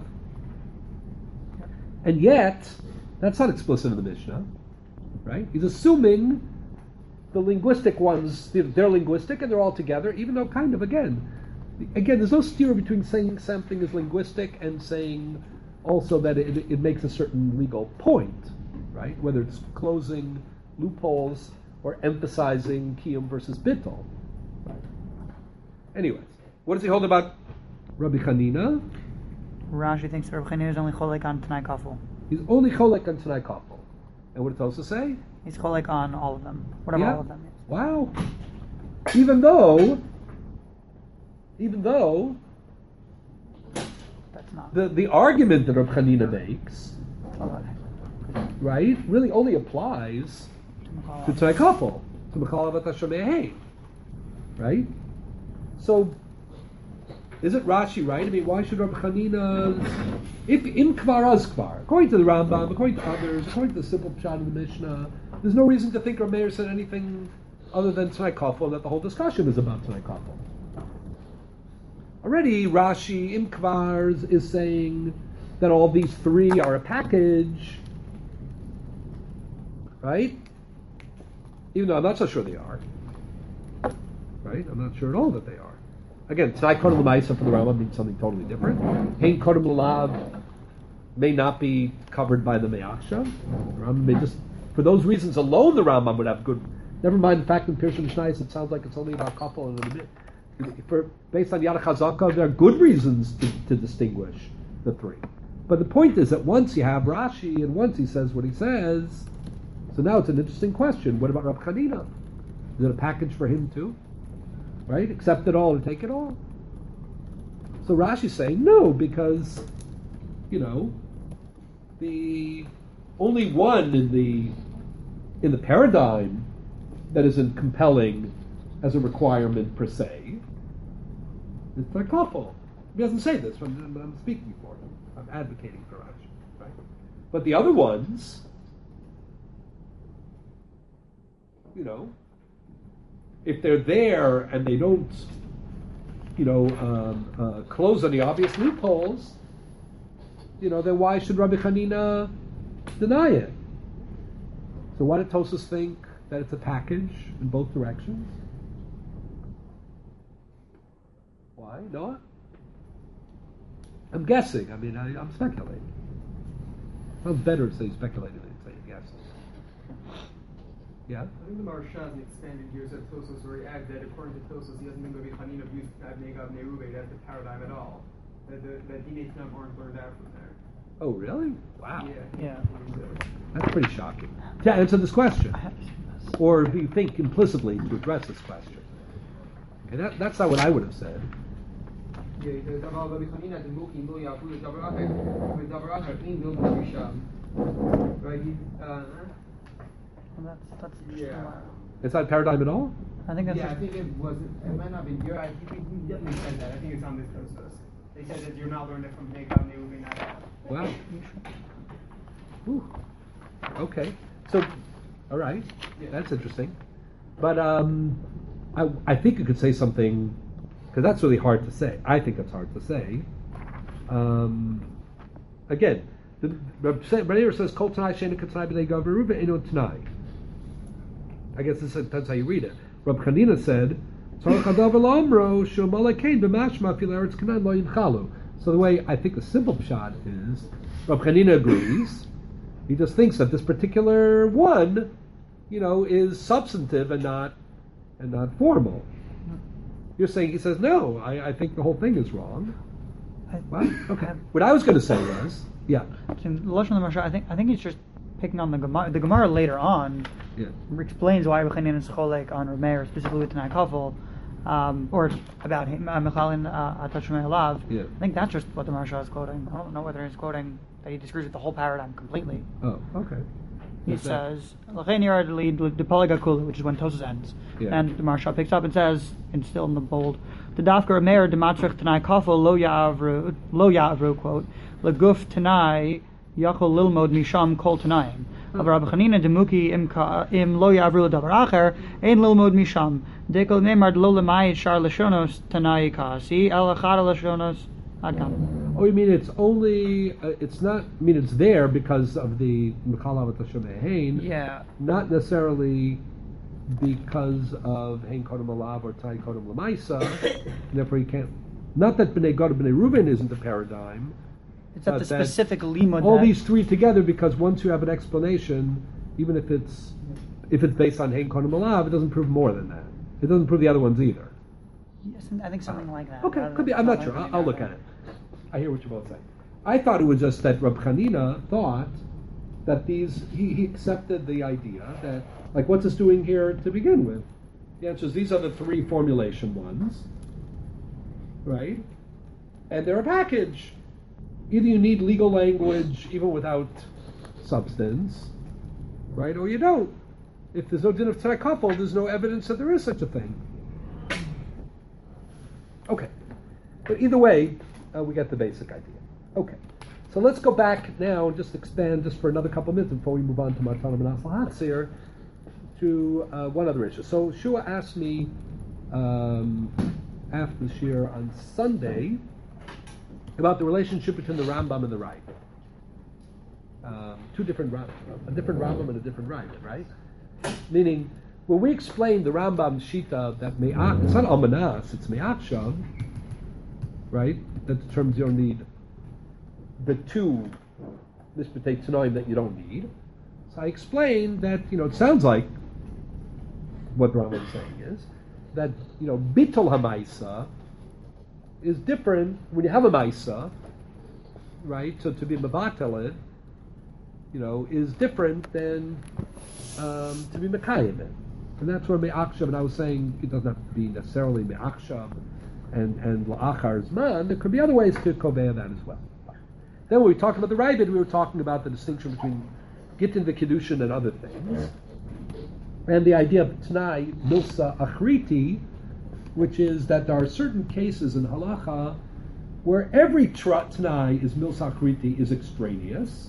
and yet that's not explicit in the Mishnah, right? He's assuming the linguistic ones, they're linguistic and they're all together, even though kind of again. Again, there's no steer between saying something is linguistic and saying also that it, it makes a certain legal point, right? Whether it's closing loopholes or emphasizing kiyum versus bittul. Right. Anyways, what does he hold about Rabbi Chanina? Rashi thinks that Reb Chanina is only cholek on Tanai Kafel. He's only cholek on Tanai Kafel. And what does it also say? He's cholek on all of them, whatever Yeah. all of them is. Wow. Even though, even though That's not. the, the argument that Reb Chanina makes, Okay. right, really only applies to Tanai Kafel, to Mechalav Hashem Hey, right? So, is it Rashi right? I mean, why should Reb Chanina's, if im kvar az kvar, according to the Rambam, according to others, according to the simple pshat of the Mishnah, there's no reason to think Reb Meir said anything other than Tanai Kafel, that the whole discussion is about Tanai Kafel. Already, Rashi im kvar is saying that all these three are a package, right? Even though I'm not so sure they are, right? I'm not sure at all that they are. Again, Tanai Kodem Lamaisa for the Rambam means something totally different. Hein Kodem Lalav may not be covered by the Me'achshav. The Rambam may just, for those reasons alone, the Rambam would have good. Never mind the fact in Pirush Mishnayos it sounds like it's only about couple and a bit. For based on Yad Chazaka, there are good reasons to, to distinguish the three. But the point is that once you have Rashi and once he says what he says, so now it's an interesting question. What about Reb Chanina? Is it a package for him too? Right? Accept it all and take it all? So Rashi's saying no, because, you know, the only one in the in the paradigm that isn't compelling as a requirement per se is Tanai Kafel. He doesn't say this, but I'm, I'm speaking for him. I'm advocating for Rashi. Right? But the other ones, you know, if they're there and they don't, you know, um, uh, close on the obvious loopholes, you know, then why should Rabbi Chanina deny it? So why did Tosas think that it's a package in both directions? Why? Noah? I'm guessing. I mean, I, I'm speculating. Sounds better to say speculating than to say guessing. Yeah? I think the Maharsha has an expanded view of Tosos where he adds that according to Tosos, he doesn't think Rabbi Chanina views Abnei Gav Nerube as the paradigm at all. That the that Dinei Tanam aren't learned out from there. Oh, really? Wow. Yeah. Yeah. That's pretty shocking. To answer this question, or do you think implicitly to address this question? Okay, that, that's not what I would have said. Yeah, he says about Rabbi Chanina the Muki Lo Yavu the Davar Acher, the Davar Acher in Bil Marisham. Right? He uh. Well, that's that's Yeah. It's not paradigm at all? I think that's Yeah, I just, think it wasn't. It might not be. You're right. He, he definitely said that. I think it's on this Tosos. They said that you're not learned it from Bnei Gav Nerube, not that. Wow. Whew. Okay. So, all right. Yeah. That's interesting. But um, I, I think you could say something, because that's really hard to say. I think it's hard to say. Um, again, the Rabbi says, Kol Tanai Shena Katanai B'nei Gav Nerube Eno Tanai. I guess this is, that's how you read it. Rabbi Chanina said, so the way I think the simple pshat is, Rabbi Chanina agrees. He just thinks that this particular one, you know, is substantive and not and not formal. You're saying he says no. I, I think the whole thing is wrong. I, What? Okay. What I was going to say was, yeah, So in Lashon Marsha, I think I think he's just picking on the Gemara. The Gemara later on yeah. explains why Rechanan is cholek on Rav Meir, specifically with Tanai Kafel, um, or about him, uh, Mechalin uh, Atashmei Alav. Yeah. I think that's just what the Marsha is quoting. I don't know whether he's quoting that he disagrees with the whole paradigm completely. Oh, okay. He What's that? says, "L'chein yarad lead the Poligakula," which is when Tosas ends, Yeah. and the Marsha picks up and says, and still in the bold, the Dafka Meir Dematrich Tanai Kafel lo ya'avru lo ya'avru quote leguf Tanai yachol lilmod misham kol Tanaim. Of Rabbi Chanina demuki im im lo ya'avru l'davar acher ein lilmod misham dekol neimar lo lemayit shar lashonos Tanai kasi el achad lashonos adkam. Oh, you mean it's only, uh, it's not, I mean it's there because of the Mechalav Tashem Yeah. not necessarily because of Hein Kodem Alav or Tai Kodem Lamaisa, therefore you can't, not that Bnei Gad Bnei Reuben isn't the paradigm, It's at but the that specific limud. all that- these three together, because once you have an explanation, even if it's if it's based on Hein Kodem Alav, it doesn't prove more than that. It doesn't prove the other ones either. Yes, I think something like that. Okay, rather could be. than I'm not something sure. like I'll, I'll look at it. I hear what you're both saying. I thought it was just that Rab Chanina thought that these he, he accepted the idea that, like, what's this doing here to begin with? The answer is these are the three formulation ones, right? And they're a package. Either you need legal language even without substance, right, or you don't. If there's no din of tzara couple, there's no evidence that there is such a thing. Okay, but either way, uh, we get the basic idea. Okay, so let's go back now and just expand just for another couple of minutes before we move on to Matana Manas Lahatzir to uh, one other issue. So Shua asked me um, after the year on Sunday about the relationship between the Rambam and the Ravid. Um, two different Rambam, a different Rambam and a different Ravid, right? Meaning, when we explained the Rambam Shita that me'ach, it's not almanas, it's me'achshav, right? That determines you don't need the two mishpatei tanoim that you don't need. So I explained that, you know, it sounds like what the Rambam is saying is that, you know, bittul hamaisa is different when you have a maisa, right? So to be mabateled, you know, is different than um, to be mekayim it. And that's where me'achshav, and I was saying it doesn't have to be necessarily me'achshav and, and la'achar zman. There could be other ways to koveya that as well. Then when we talked about the Ravid, we were talking about the distinction between Gittin v'Kiddushin and other things. And the idea of T'nai Milsa Achriti, which is that there are certain cases in halacha where every tra- T'nai is Milsa Achriti is extraneous,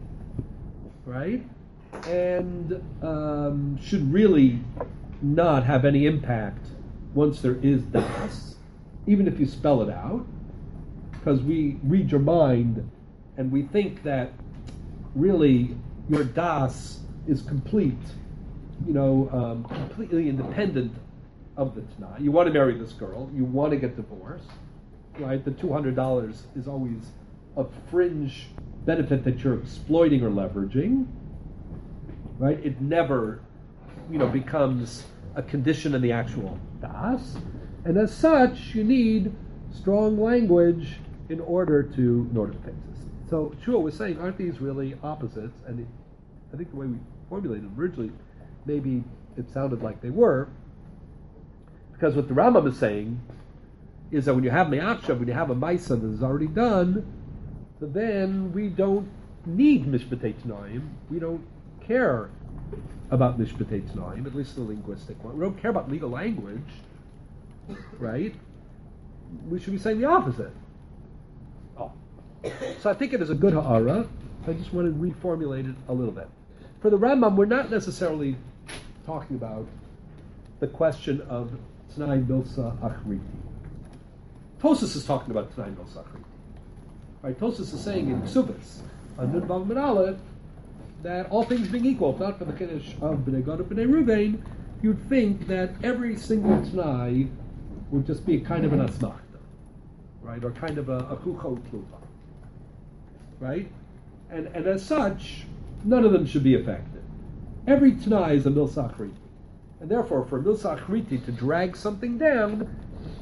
right? And um, should really not have any impact once there is das, even if you spell it out, because we read your mind and we think that really your das is complete, you know, um, completely independent of the Tanah. You want to marry this girl, you want to get divorced, right? The two hundred dollars is always a fringe benefit that you're exploiting or leveraging, right? It never, you know, becomes a condition in the actual das, and as such, you need strong language in order to in order to fix this. So Shua was saying, aren't these really opposites? And it, I think the way we formulated them originally, maybe it sounded like they were, because what the Rambam is saying is that when you have me'achshav, when you have a maisa that is already done, then we don't need mishpatei t'noim. We don't care about mishpatei t'noim, at least the linguistic one. We don't care about legal language, right? We should be saying the opposite. Oh. So I think it is a good ha'ara. I just want to reformulate it a little bit. For the Rambam, we're not necessarily talking about the question of T'nai Milsa Achriti. Tosas is talking about T'nai Milsa Achriti. Right? Tosas is saying in Ksubis, on Nun Vav Mid Aleph, that all things being equal, if not for the Kiddush of Bnei Gad and Bnei Ruvain, you'd think that every single T'nai would just be a kind of an asmachta, right? Or kind of a, a chucha utluva, right? And and as such, none of them should be affected. Every T'nai is a milsa achriti. And therefore, for a milsa achriti to drag something down,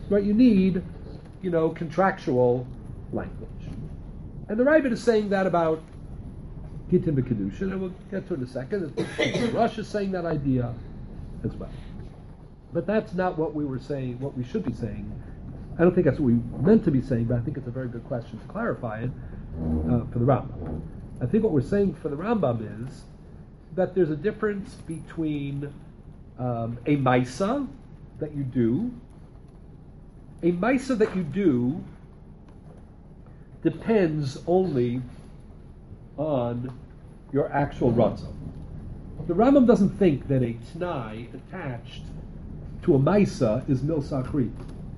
right? You need, you know, contractual language. And the Rabbit is saying that about Gittin B'Kedushin, and we'll get to it in a second. Rush is saying that idea as well. But that's not what we were saying, what we should be saying. I don't think that's what we meant to be saying, but I think it's a very good question to clarify it uh, for the Rambam. I think what we're saying for the Rambam is that there's a difference between um, a Maisa that you do. A Maisa that you do depends only on your actual Ratzon. The Rambam doesn't think that a T'nai attached to a Maisa is Milsachrit.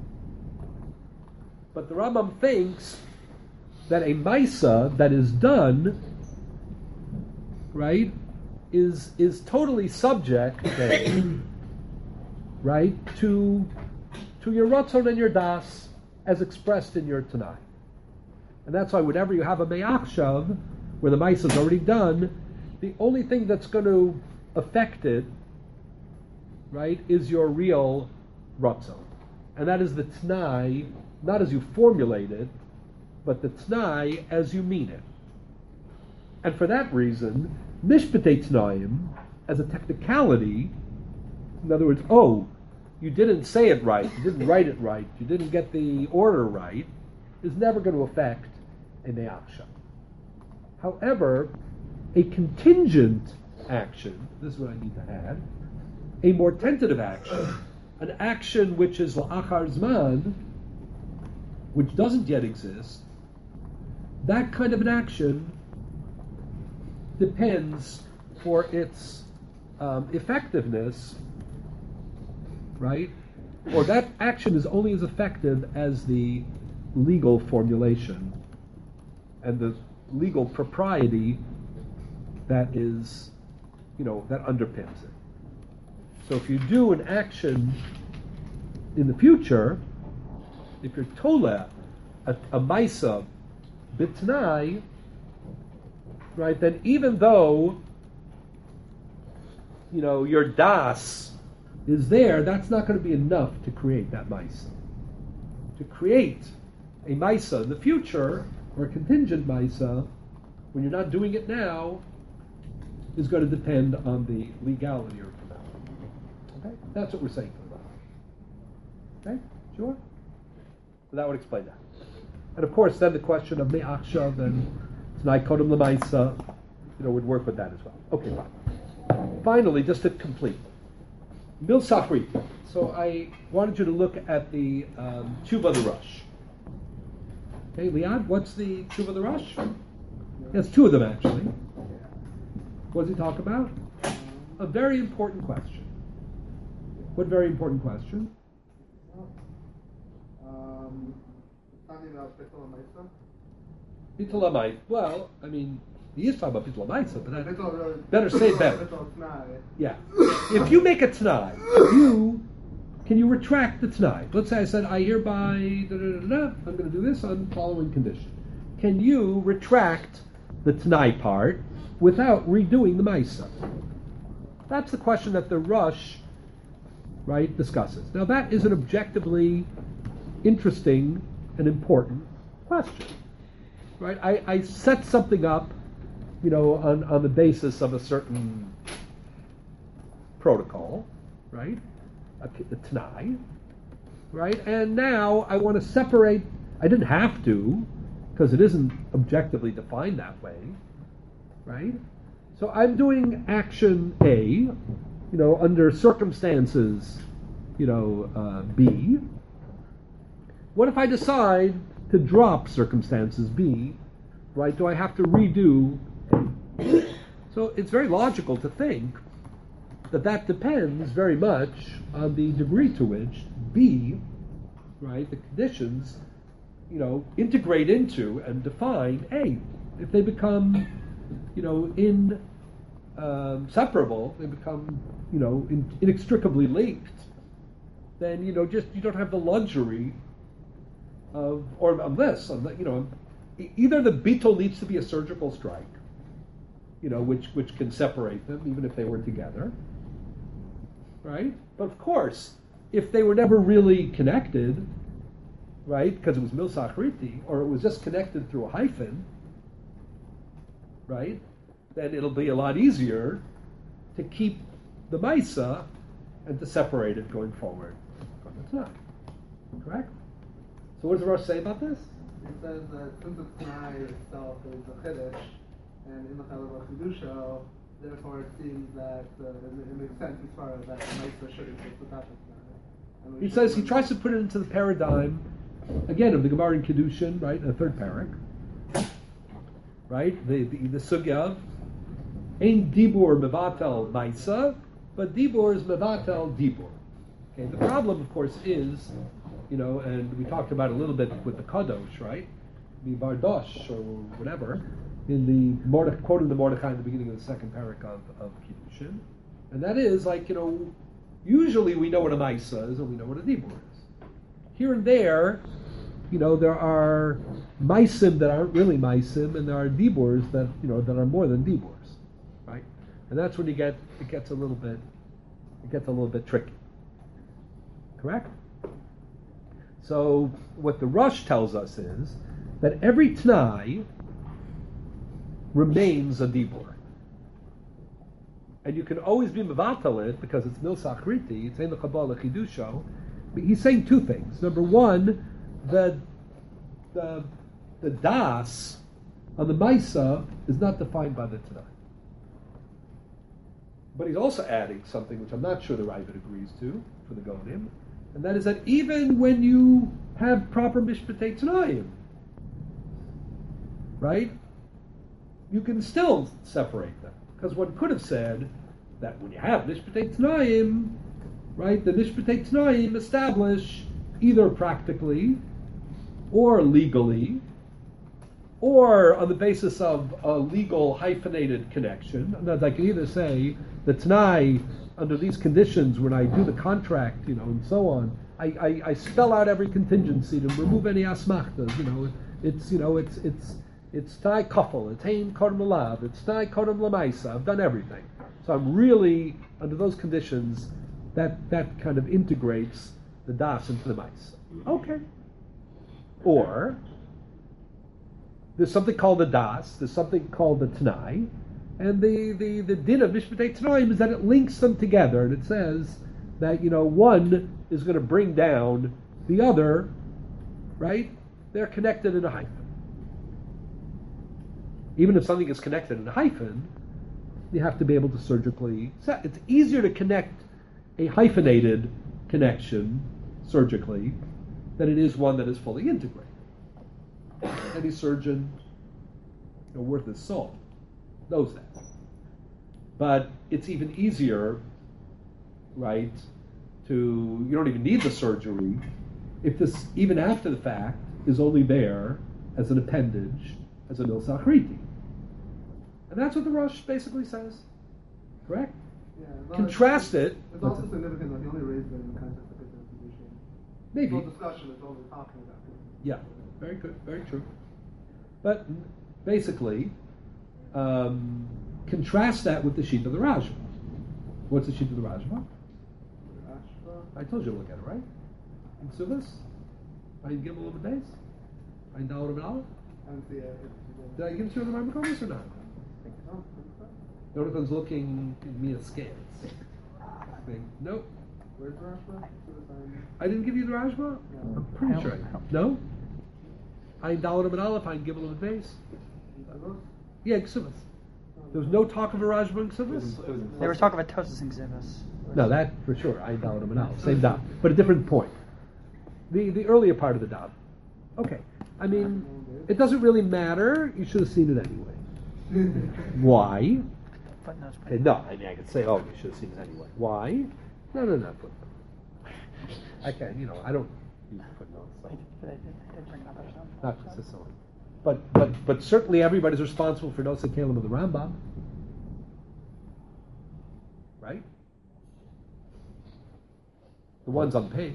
But the Rambam thinks that a Maisa that is done, right, is is totally subject, right, to to your Ratzon and your Das as expressed in your T'nai. And that's why whenever you have a Me'achshav, where the Maisa is already done, the only thing that's going to affect it, right, is your real Ratzon. And that is the T'nai, not as you formulate it, but the T'nai as you mean it. And for that reason, Mishpatei T'naim, as a technicality, in other words, oh, you didn't say it right, you didn't write it right, you didn't get the order right, is never going to affect a Me'achshav. However, a contingent action, this is what I need to add, a more tentative action, an action which is La'achar Zman, which doesn't yet exist, that kind of an action depends for its um, effectiveness, right? Or that action is only as effective as the legal formulation and the legal propriety that is, you know, that underpins it. So if you do an action in the future, if you're tola a, a maisa bitnai, right, then even though, you know, your das is there, that's not going to be enough to create that maisa. To create a maisa in the future, or a contingent maisa, when you're not doing it now, is going to depend on the legality or formality. Okay? That's what we're saying for the Rambam. Okay? Sure? So that would explain that. And of course, then the question of me'achshav and t'nai kodem l'maisa, you know, would work with that as well. Okay, fine. Finally, just to complete, Milsachrit. So I wanted you to look at the um, Tshuva the Rush. Okay, Liad, what's the Tshuva the Rush? Yes, two of them actually. What does he talk about? A very important question. What very important question? Um, talking about Bittul Maisa. Bittul Maisa. Well, I mean, he is talking about Bittul Maisa, but I Bittul, better say it better. Bittul T'nai. Yeah. If you make a T'nai, you can you retract the T'nai? Let's say I said, I hereby, da, da, da, da, I'm going to do this on following condition. Can you retract the T'nai part without redoing the Maisa? That's the question that the Rush, right, discusses. Now that is an objectively interesting and important question, right? I, I set something up, you know, on, on the basis of a certain protocol, right? A, a T'nai, right? And now I want to separate, I didn't have to, because it isn't objectively defined that way, right? So I'm doing action A, you know, under circumstances, you know, uh, B. What if I decide to drop circumstances B, right? Do I have to redo A? So it's very logical to think that that depends very much on the degree to which B, right, the conditions, you know, integrate into and define A. If they become, you know, in um, separable, they become, you know, in, inextricably linked, then, you know, just you don't have the luxury of, or unless, you know, either the bittul needs to be a surgical strike, you know, which which can separate them even if they were together, right? But of course, if they were never really connected, right, because it was milsach riti, or it was just connected through a hyphen, right, then it'll be a lot easier to keep the Maisa and to separate it going forward from the Tanai. Correct? So what does the Rosh say about this? It says that since the Tanai itself is a Chiddush, and in the Chalava Kedusha, therefore it seems that uh, it, it makes sense as far as that Maisa should exist without the Tanai. And we He should says he learn- tries to put it into the paradigm, again, of the Gemara in Kiddushin, right, in the third parak, right, the, the, the sugya, Ein dibur mevatel maisa, but dibur is mevatel dibur. Okay, the problem, of course, is, you know, and we talked about it a little bit with the kadosh, right, the bardosh or whatever, in the Morde- quoting the Mordechai in the beginning of the second parak of, of Kiddushin, and that is like, you know, usually we know what a maisa is and we know what a dibur is. Here and there, you know, there are maisim that aren't really maisim, and there are diburs that, you know, that are more than diburs, right? And that's when you get it gets a little bit it gets a little bit tricky. Correct? So what the Rush tells us is that every Tanai remains a dibur. And you can always be mevatel it because it's milsach riti, it's ein l'chabala chidusho. But he's saying two things. Number one, the the the das on the Maisa is not defined by the Tanai. But he's also adding something which I'm not sure the Ravid agrees to for the Gonim, and that is that even when you have proper mishpatei Tanaim, right, you can still separate them. Because one could have said that when you have mishpatei Tanaim, right, the mishpatei Tanaim establish either practically or legally, or on the basis of a legal hyphenated connection. In other words, I can either say the Tanai, under these conditions, when I do the contract, you know, and so on, I, I, I spell out every contingency to remove any asmachtas. You know, it's you know, it's it's it's Tanai kafel, it's hein kodem lalav, it's Tanai kodem lamaisa. I've done everything, so I'm really under those conditions. That that kind of integrates the das into the maisa. Okay. Or there's something called the das, there's something called the Tanai, and the, the, the din of Mishpatei Tanaim is that it links them together, and it says that, you know, one is going to bring down the other, right? They're connected in a hyphen. Even if something is connected in a hyphen, you have to be able to surgically set. It's easier to connect a hyphenated connection surgically than it is one that is fully integrated. Any surgeon, you know, worth his salt knows that. But it's even easier, right, to, you don't even need the surgery if this, even after the fact, is only there as an appendage, as a milsach riti. And that's what the Rosh basically says. Correct? Yeah, no, Contrast it's, it. It's also significant that he only raised it in the context of his position. Maybe. No discussion, it's only talking about it. Yeah, very good, very true. But basically, um, contrast that with the sheet of the Rajma. What's the sheet of the Rajma? I told you to look at it, right? In Suvas? I give a little bit base? I download it out? And the, uh, Did I give it to you in the Rambam or not? no, Jonathan's looking at me askance. Think, nope. where's the Rashba? I didn't give you the Rajma? No. I'm pretty sure I did. No? I downloaded an aleph, I give a little base. Yeah, Ksuvas. There was no talk of a Rajma in Ksuvas? They were talking about Tosis and Xivas. No, that for sure. I downloaded an aleph. Same dot. But a different point. The the earlier part of the dot. Okay. I mean, it doesn't really matter. You should have seen it anyway. Why? Footnotes. Okay, no, I mean, I could say, oh, you should have seen it anyway. Why? No, no, no, footnote. I can't, you know, I don't use footnotes. So. But I did, I did bring it up or something. Not consistently. But, but, but certainly everybody's responsible for Nosei Kalim of the Rambam. Right? The ones on the page.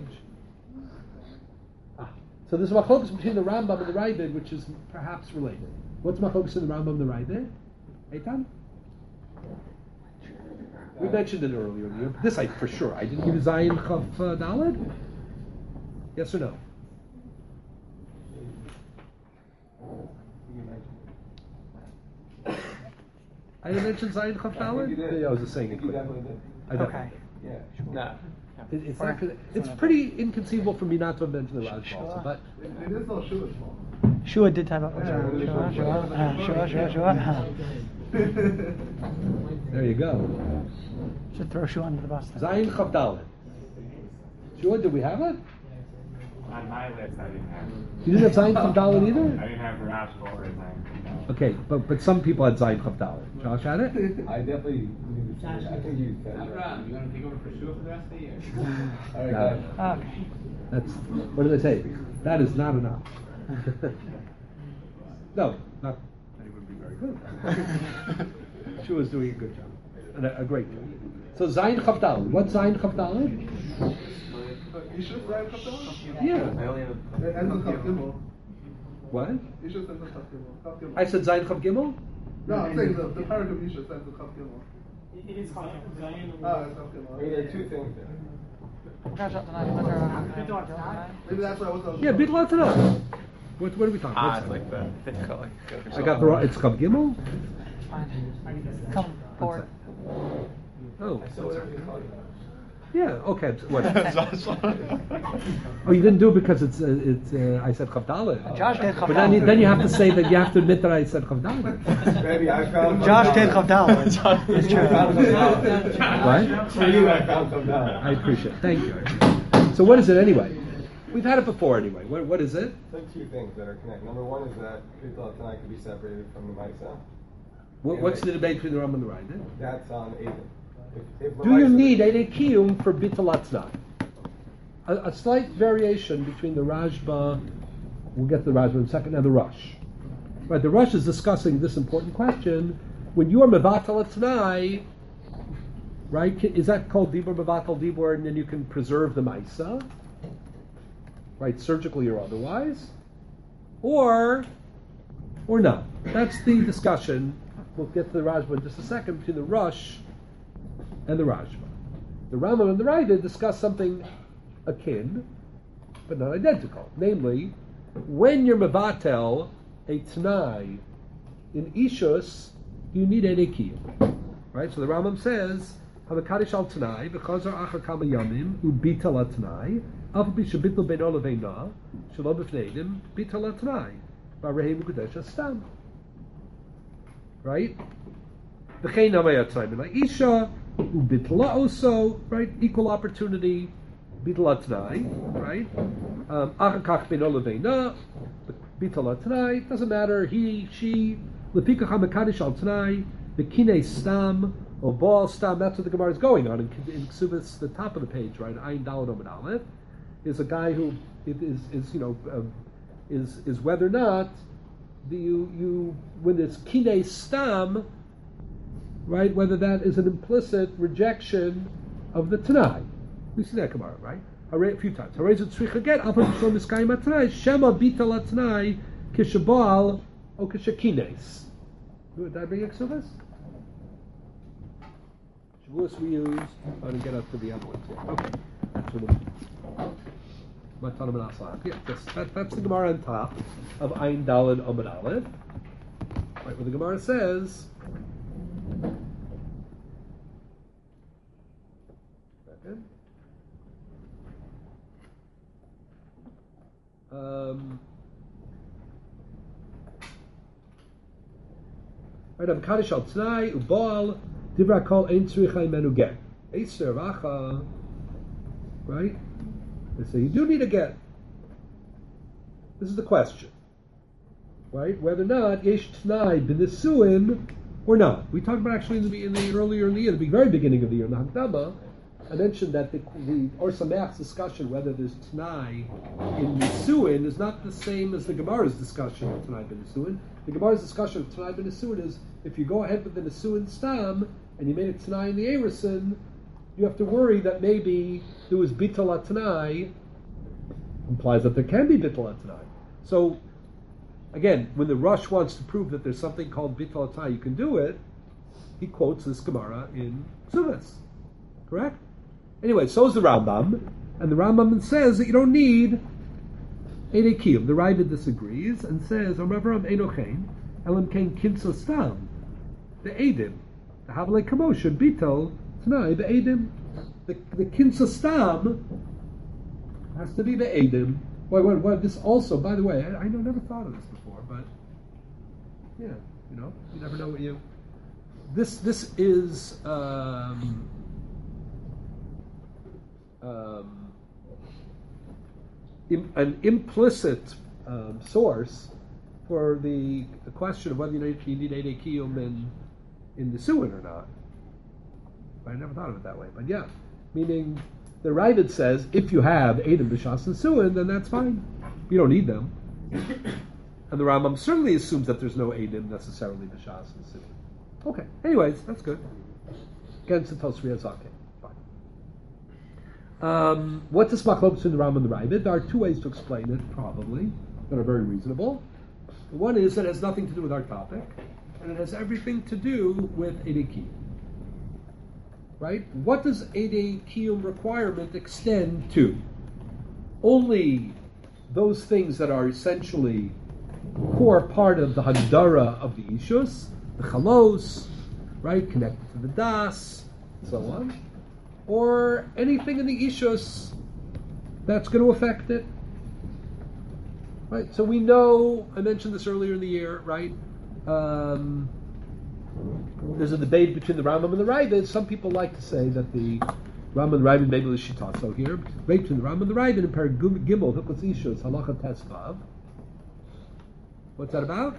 Ah. So there's a machlokas between the Rambam and the Ravid, which is perhaps related. What's machlokas in the Rambam and the Ravid? Eitan? We mentioned it earlier in the year, but this I for sure. I didn't give you Zayin Chaf uh, Daled? Yes or no? I didn't mention Zayin Chaf I think you Dalet? did. Yeah, I was just saying I it think you quickly. definitely did. I definitely Okay. did. Yeah. No. It, it's For- not gonna, it's pretty inconceivable for me not to have mentioned the Rajba also, but It, it is no Shua's fault. Shua did type up. Yeah, Shua, really Shua, good. Shua, uh, Shua, Shua, Shua. there you go. Should throw Shua under the bus. Zayin Chaf Dalet. Sure, did we have it? On my list, I didn't have. You didn't have Zayin Chaf Dalet I either? didn't have Rash or Zayin. Okay, but but some people had Zayin Chaf Dalet. Josh had it? I definitely. I think you said. Abraham, you want to take over for Shua for the rest of the year? All right, No. guys. Okay. That's, what did I say? That is not enough. No, not, that would be very good. She was doing a good job, and a, a great job. So Zayin Chaf Dalet. What's Zayin Chaf Dalet? You should write Chaf Yeah. It ends with Chaf Gimel. What? You should send the Chaf Gimel. Chaf Gimel. I said Zayin Chaf Gimel? No, I'm saying the, the paragraph you should send to Chaf Gimel. It is Zion. Ah, it's Chaf Gimel. I mean, there are two things there. Maybe that's why I was. Yeah, Bit Latanah. What, what are we talking Ah, about? it's like the thick color. I got the wrong, it's Chaf Gimel? Come forward. Oh. So whatever you call it. Yeah, okay. What? Oh, you didn't do it because it's uh, it's. Uh, I said Chaf Dalet. Josh did Chaf But then you, Dalet. then you have to say that you have to admit that I said Chaf Dalet. Maybe I found. Josh did Chaf Dalet. It's true. What? For you, I found some down. I appreciate it. Thank you. So what is it anyway? We've had it before anyway. What, what is it? It's like two things that are connected. Number one is that Bittul Tanai could be separated from the Maisa. What, what's the debate between the Ram and the Raida? That's on Aiden. If, if the Do you Maisa- need a Kiyum for Bittul Atznai? A, a slight variation between the Rajba, we'll get to the Rajba in a second, and the Rush. Right, the Rush is discussing this important question. When you are Mevatel Atznai, right, ca- is that called Dibur Mevatel Dibur, and then you can preserve the Maisa? Right, surgically or otherwise? Or, or no? That's the discussion. We'll get to the Rajba in just a second between the Rush and the Rajba. The Rambam and the Raida discuss something akin, but not identical. Namely, when you're mevatel a t'nai in ishus, you need an ekiyum. Right? So the Rambam says, "Havakadish al t'nai v'chazar achar kama yamim ubital al t'nai alpha b'shabitl ben olaveina shalom b'fneidim bital al t'nai b'arehei v'kudesh stam." Right? V'chein namay t'nai b'nai isha ubitla also, right? Equal opportunity. Bittul Atznai, right? Achakach ben olaveina, Bittul Atznai. Doesn't matter. He, she. Lepikach hamekadish al Tnai. The kine stam or ball stam. That's what the Gemara is going on in, in Ksubis, the top of the page, right? Ayin Daled Amud Aleph is a guy who it is is you know uh, is is whether or not the you you when it's kine stam, right? Whether that is an implicit rejection of the Tanai. We see that Gemara, right? A few times. Harezut tzricha get alpha b'shom miskayim atnai shema bital atnai kishabal o kishakines. Did I bring Exodus? Shavuos we use. I'm going to get up to the other ones. Yeah. Okay, that's for the Matanim and Aslach. Yeah, that's, that, that's the Gemara on top of Ayin Daled Amud Aleph. Right, where the Gemara says. Second. Um, right, I'm Kaddish al Tnai, Ubal, Dibra Kol Ein Tzricha Imenu Get. Eiser Racha, right? They say you do need a get. This is the question, right? Whether or not Yesh Tnai B'Nisuin or not. We talked about actually in the, in the earlier in the year, the very beginning of the year, in the Hakdama. I mentioned that the, the Or Sameach's discussion whether there's T'nai in Nisuin is not the same as the Gemara's discussion of T'nai ben Nisuin. The Gemara's discussion of T'nai ben Nisuin is if you go ahead with the Nisuin Stam and you made it T'nai in the Erison, you have to worry that maybe there was Bittul T'nai, implies that there can be Bittul T'nai. So, again, when the Rush wants to prove that there's something called Bittul T'nai, you can do it, he quotes this Gemara in Ksubas. Correct? Anyway, so is the Rambam, and the Rambam says that you don't need Ein Ekiyum. The Raida disagrees and says, "Amar Avram Eino Chen, Elam Ken Kinsa Stam." the Eidim. The Havale Kamosha, Bitel, Tanai, the Eidim. The, the Kinsa Stam has to be the Eidim. Why, why, why, this also, by the way, I, I never thought of this before, but yeah, you know, you never know what you. This this is um, um, im, an implicit um, source for the, the question of whether you need, you need Eidei Kiyum in in the Suin or not. I never thought of it that way, but yeah, meaning the Ravid says if you have Eidim B'Shas and Suin, then that's fine. You don't need them. And the Rambam certainly assumes that there's no Eidim necessarily B'Shas and Suin. Okay. Anyways, that's good. Against the Tosriya Zake. Fine. Um, what's this machlok between the Rambam and the Ravid? There are two ways to explain it, probably, that are very reasonable. One is that it has nothing to do with our topic, and it has everything to do with Eidei Kiyum. Right? What does Eidei Kiyum requirement extend to? Only those things that are essentially core part of the Hagdara of the Ishus, the Chalos, right, connected to the Das, so on, or anything in the Ishus that's going to affect it. Right, so we know, I mentioned this earlier in the year, right, um, there's a debate between the Rambam and the Ravid. Some people like to say that the Rambam and the Ravid, maybe the Shita, so here, debate between the Rambam and the Ravid in Perek Gimel, Hilchos Ishus, Halacha Tesvav. What's that about?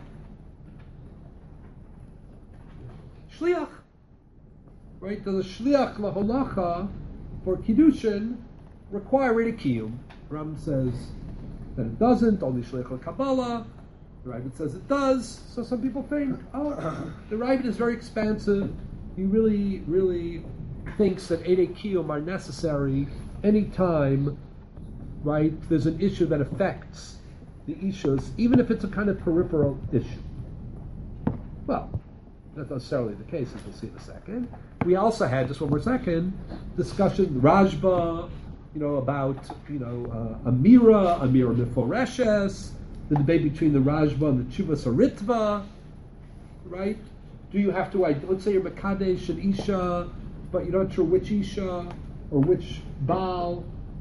Shliach. Right? Does a Shliach laholacha for Kiddushin require Eidei Kiyum? Rambam says that it doesn't, only Shliach l'Kabbalah. The Ravid says it does. So some people think, oh, the Ravid is very expansive. He really, really thinks that Eidei Kiyum are necessary anytime, right, there's an issue that affects the issues, even if it's a kind of peripheral issue. Well, that's not necessarily the case, as we'll see in a second. We also had, just one more second, discussion, Rajba, you know, about, you know, uh, Amira, Amira Meforeshes, the debate between the Rajba and the Chuvas Aritva, right? Do you have to, let's say you're Mekadesh and Isha, but you're not sure which Isha or which Baal.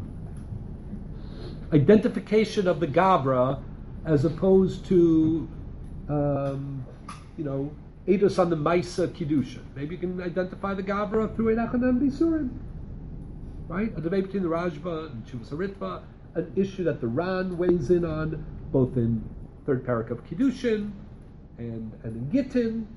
Identification of the Gavra as opposed to, um, you know, Eidos on the Maisa Kiddushin. Maybe you can identify the Gavra through Eidach and Bisurim. Right? A debate between the Rajba and Chuvas Aritva, an issue that the Ran weighs in on, both in third parak of Kiddushin and, and in Gittin.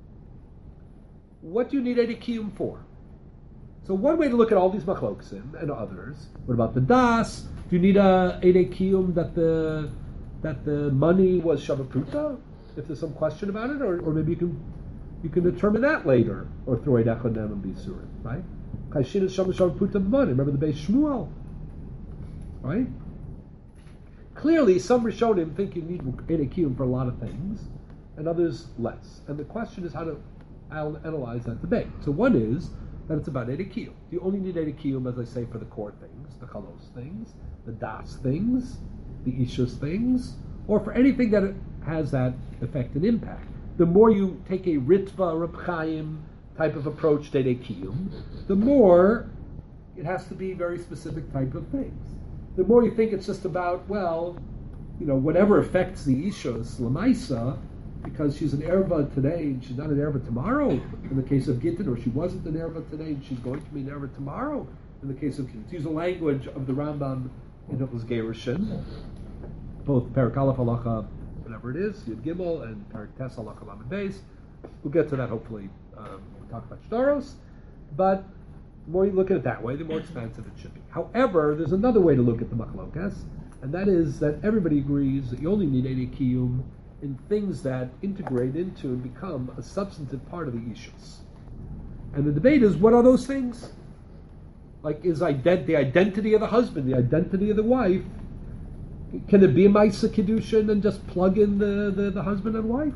What do you need Eidei Kiyum for? So one way to look at all these machloksim and others. What about the Das? Do you need a Eidei Kiyum that the that the money was Shavapruta? If there's some question about it, or, or maybe you can you can determine that later, or throw Eidach on them and Bisurim, right? Kaishin is Shavapruta money. Remember the Beis Shmuel, right? Clearly, some Rishonim think you need Eidei Kiyum for a lot of things, and others less. And the question is how to analyze that debate. So one is that it's about Eidei Kiyum. You only need Eidei Kiyum, as I say, for the core things, the Chalos things, the Das things, the Ishus things, or for anything that has that effect and impact. The more you take a Ritva, Reb Chaim type of approach to Eidei Kiyum, the more it has to be very specific type of things. The more you think it's just about, well, you know, whatever affects the Ishus, Lamaisa, because she's an Erva today and she's not an Erva tomorrow, in the case of Gittin, or she wasn't an Erva today and she's going to be an Erva tomorrow, in the case of Gittin. To use the language of the Rambam in Hilchos Gerushin, both Perek Aleph Halacha, whatever it is, Yud Gimel, and Perek Tes Halacha Lamed Beis. We'll get to that hopefully um, when we talk about Shtaros, but the more you look at it that way, the more expansive it should be. However, there's another way to look at the Machlokas, and that is that everybody agrees that you only need Eidei Kiyum in things that integrate into and become a substantive part of the Ishus. And the debate is, what are those things? Like, is ident- the identity of the husband, the identity of the wife, can it be a Maisa Kiddushin and just plug in the, the, the husband and wife?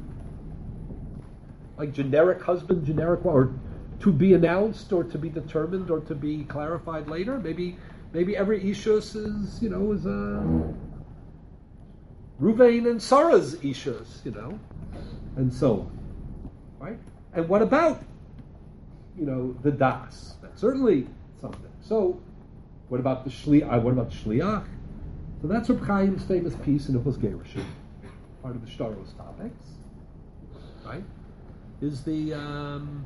Like generic husband, generic wife, or to be announced, or to be determined, or to be clarified later? Maybe maybe every Ishus is, you know, is a Ruvain and Sarah's Ishus, you know, and so on. Right? And what about, you know, the das? That's certainly something. So, what about the shliach? What about the shliach? So that's Reb Chaim's famous piece in Hilchos Gerushin, part of the Shtaros topics, right? Is the, um,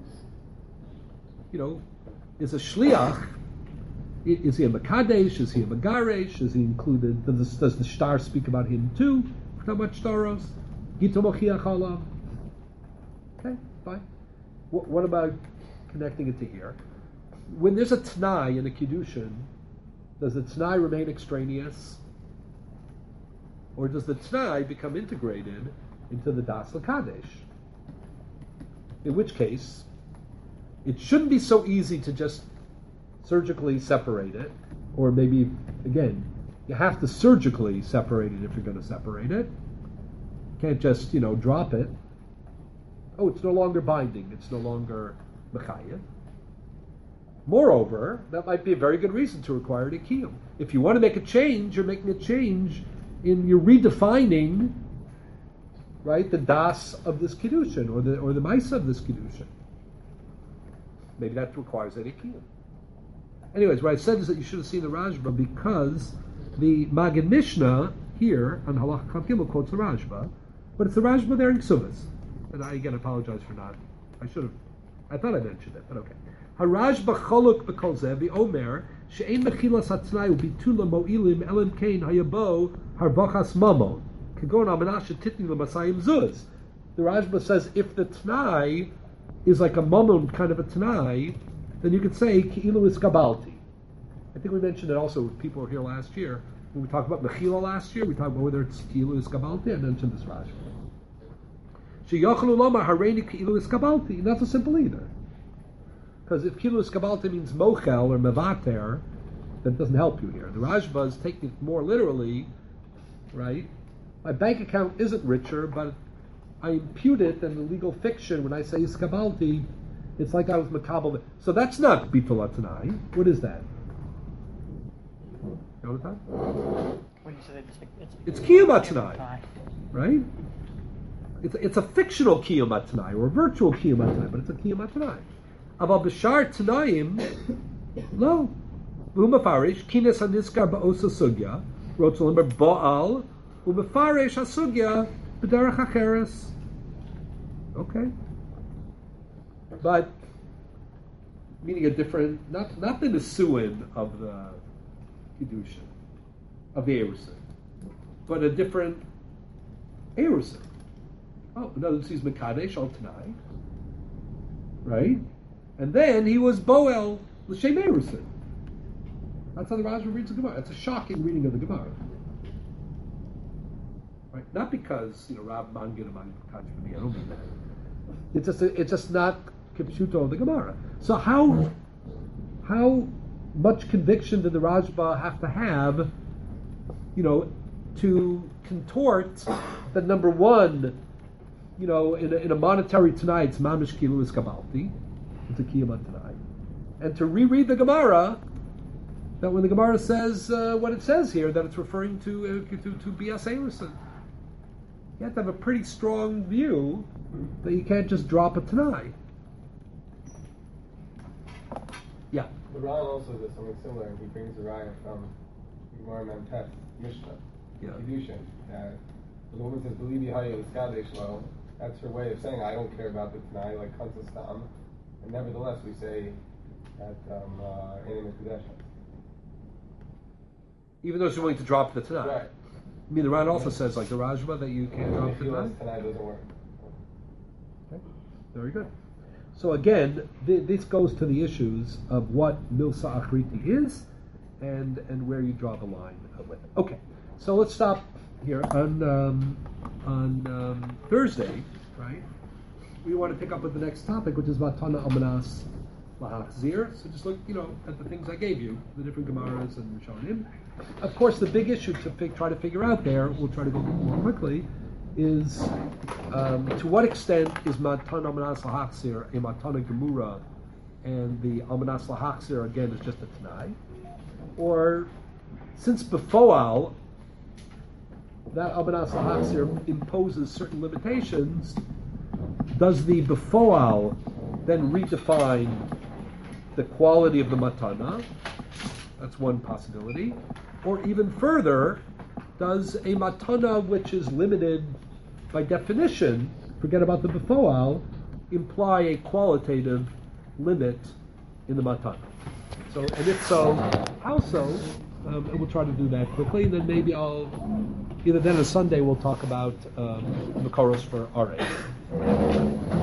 you know, is a shliach, i- is he a Makadesh, is he a Magaresh, is he included, does, does the Shtar speak about him too? We're talking about Shtaros. Gito Mochiach Olav. Okay, fine. What, what about connecting it to here? When there's a T'nai in a Kiddushin, does the T'nai remain extraneous? Or does the T'nai become integrated into the Das L'Kadesh? In which case, it shouldn't be so easy to just surgically separate it, or maybe, again, you have to surgically separate it if you're going to separate it. You can't just, you know, drop it. Oh, it's no longer binding, it's no longer Mechayev. Moreover, that might be a very good reason to require a kiyum. If you want to make a change, you're making a change in, you're redefining, right, the das of this kiddushin, or the or the ma'isa of this kiddushin. Maybe that requires a kiyum. Anyways, what I said is that you should have seen the Rashba, because the Magid Mishnah here on Halach Kaf Gimel quotes the Rashba, but it's the Rashba there in Ksuvas. And I again apologize for not. I should have. I thought I mentioned it, but okay. Harashba choluk b'kol zeh v'omer she'ein mechilas hatznai u'bitula mo'ilim elim kein hayabo harvachas mamon kegon amenashe titni l'masayim zuz. The Rashba says if the tnai is like a mamon kind of a tnai, then you could say ki'ilu is kabalti. I think we mentioned it also with people who were here last year. When we talked about mechila last year, we talked about whether it's ki'ilu is kabalti. I mentioned this Rashba. She'yochelu lomar hareini ki'ilu is kabalti. Not so simple either. Because if kilus kabalta means mochel or mevater, that doesn't help you here. The Rashba is taking it more literally, right? My bank account isn't richer, but I impute it in the legal fiction when I say iskabalti. It's like I was makabel. So that's not bittul atanai. What is that? Yonatan? When you say it's, it's, It's kiyum atanai, right? It's it's a fictional kiyum atanai or a virtual kiyum atanai, but it's a kiyum atanai. Aval b'shar t'naim, no. V'umafarish, kines haniskar ba'osa sugya, wrote to number ba'al, umafarish hasugya, b'derech acheres. Okay. But, meaning a different, not not the Nesuin of the Kiddushin, of the Erusin, but a different Erusin. Oh, in other words, he's Mekadesh al T'nai, right? And then he was Boel l'shem Erusin. That's how the Rashba reads the Gemara. It's a shocking reading of the Gemara, right? Not because you know Rab Mangin and Mangin I don't mean that. It's just a, it's just not kipshuto of the Gemara. So how how much conviction did the Rashba have to have, you know, to contort that number one, you know, in a, in a monetary tonight, it's mamish kilu is kabalti. It's a kiyama tonight. And to reread the Gemara, that when the Gemara says uh, what it says here, that it's referring to uh, to, to B S Erusin. You have to have a pretty strong view that you can't just drop it tonight. Yeah. The Ran also does something similar, and he brings a raya from Gemara Memtet Mishnah, Yeah. Kiddushin, that the woman says, "Believe Yahya Iskadesh Lo." That's her way of saying, "I don't care about the Tanai, like Kansastam." And nevertheless, we say that um, uh, in Mekudesh. Even though she's willing to drop the tonight. Right. I mean, the Ran also says, like the Rashba, that you can't drop the tonight. Tanai doesn't work. Okay. Very good. So again, th- this goes to the issues of what Milsa Achriti is, and and where you draw the line with it. Okay. So let's stop here on um, on um, Thursday, right? We want to pick up with the next topic, which is Vatana Amanas Lahachzir. So just look, you know, at the things I gave you, the different Gemaras and Rishonim. Of course, the big issue to fig- try to figure out there, we'll try to go more quickly, is um, to what extent is Matana Amanas Lahachzir a Matana Gemura, and the Amanas Lahachzir again is just a Tanai, or since Befoal that Amanas Lahachzir imposes certain limitations, does the befoal then redefine the quality of the matana? That's one possibility. Or even further, does a matana which is limited by definition, forget about the befoal, imply a qualitative limit in the matana? So, and if so, how so? Um, and we'll try to do that quickly, and then maybe I'll, either then or Sunday, we'll talk about um, Makoros for R A.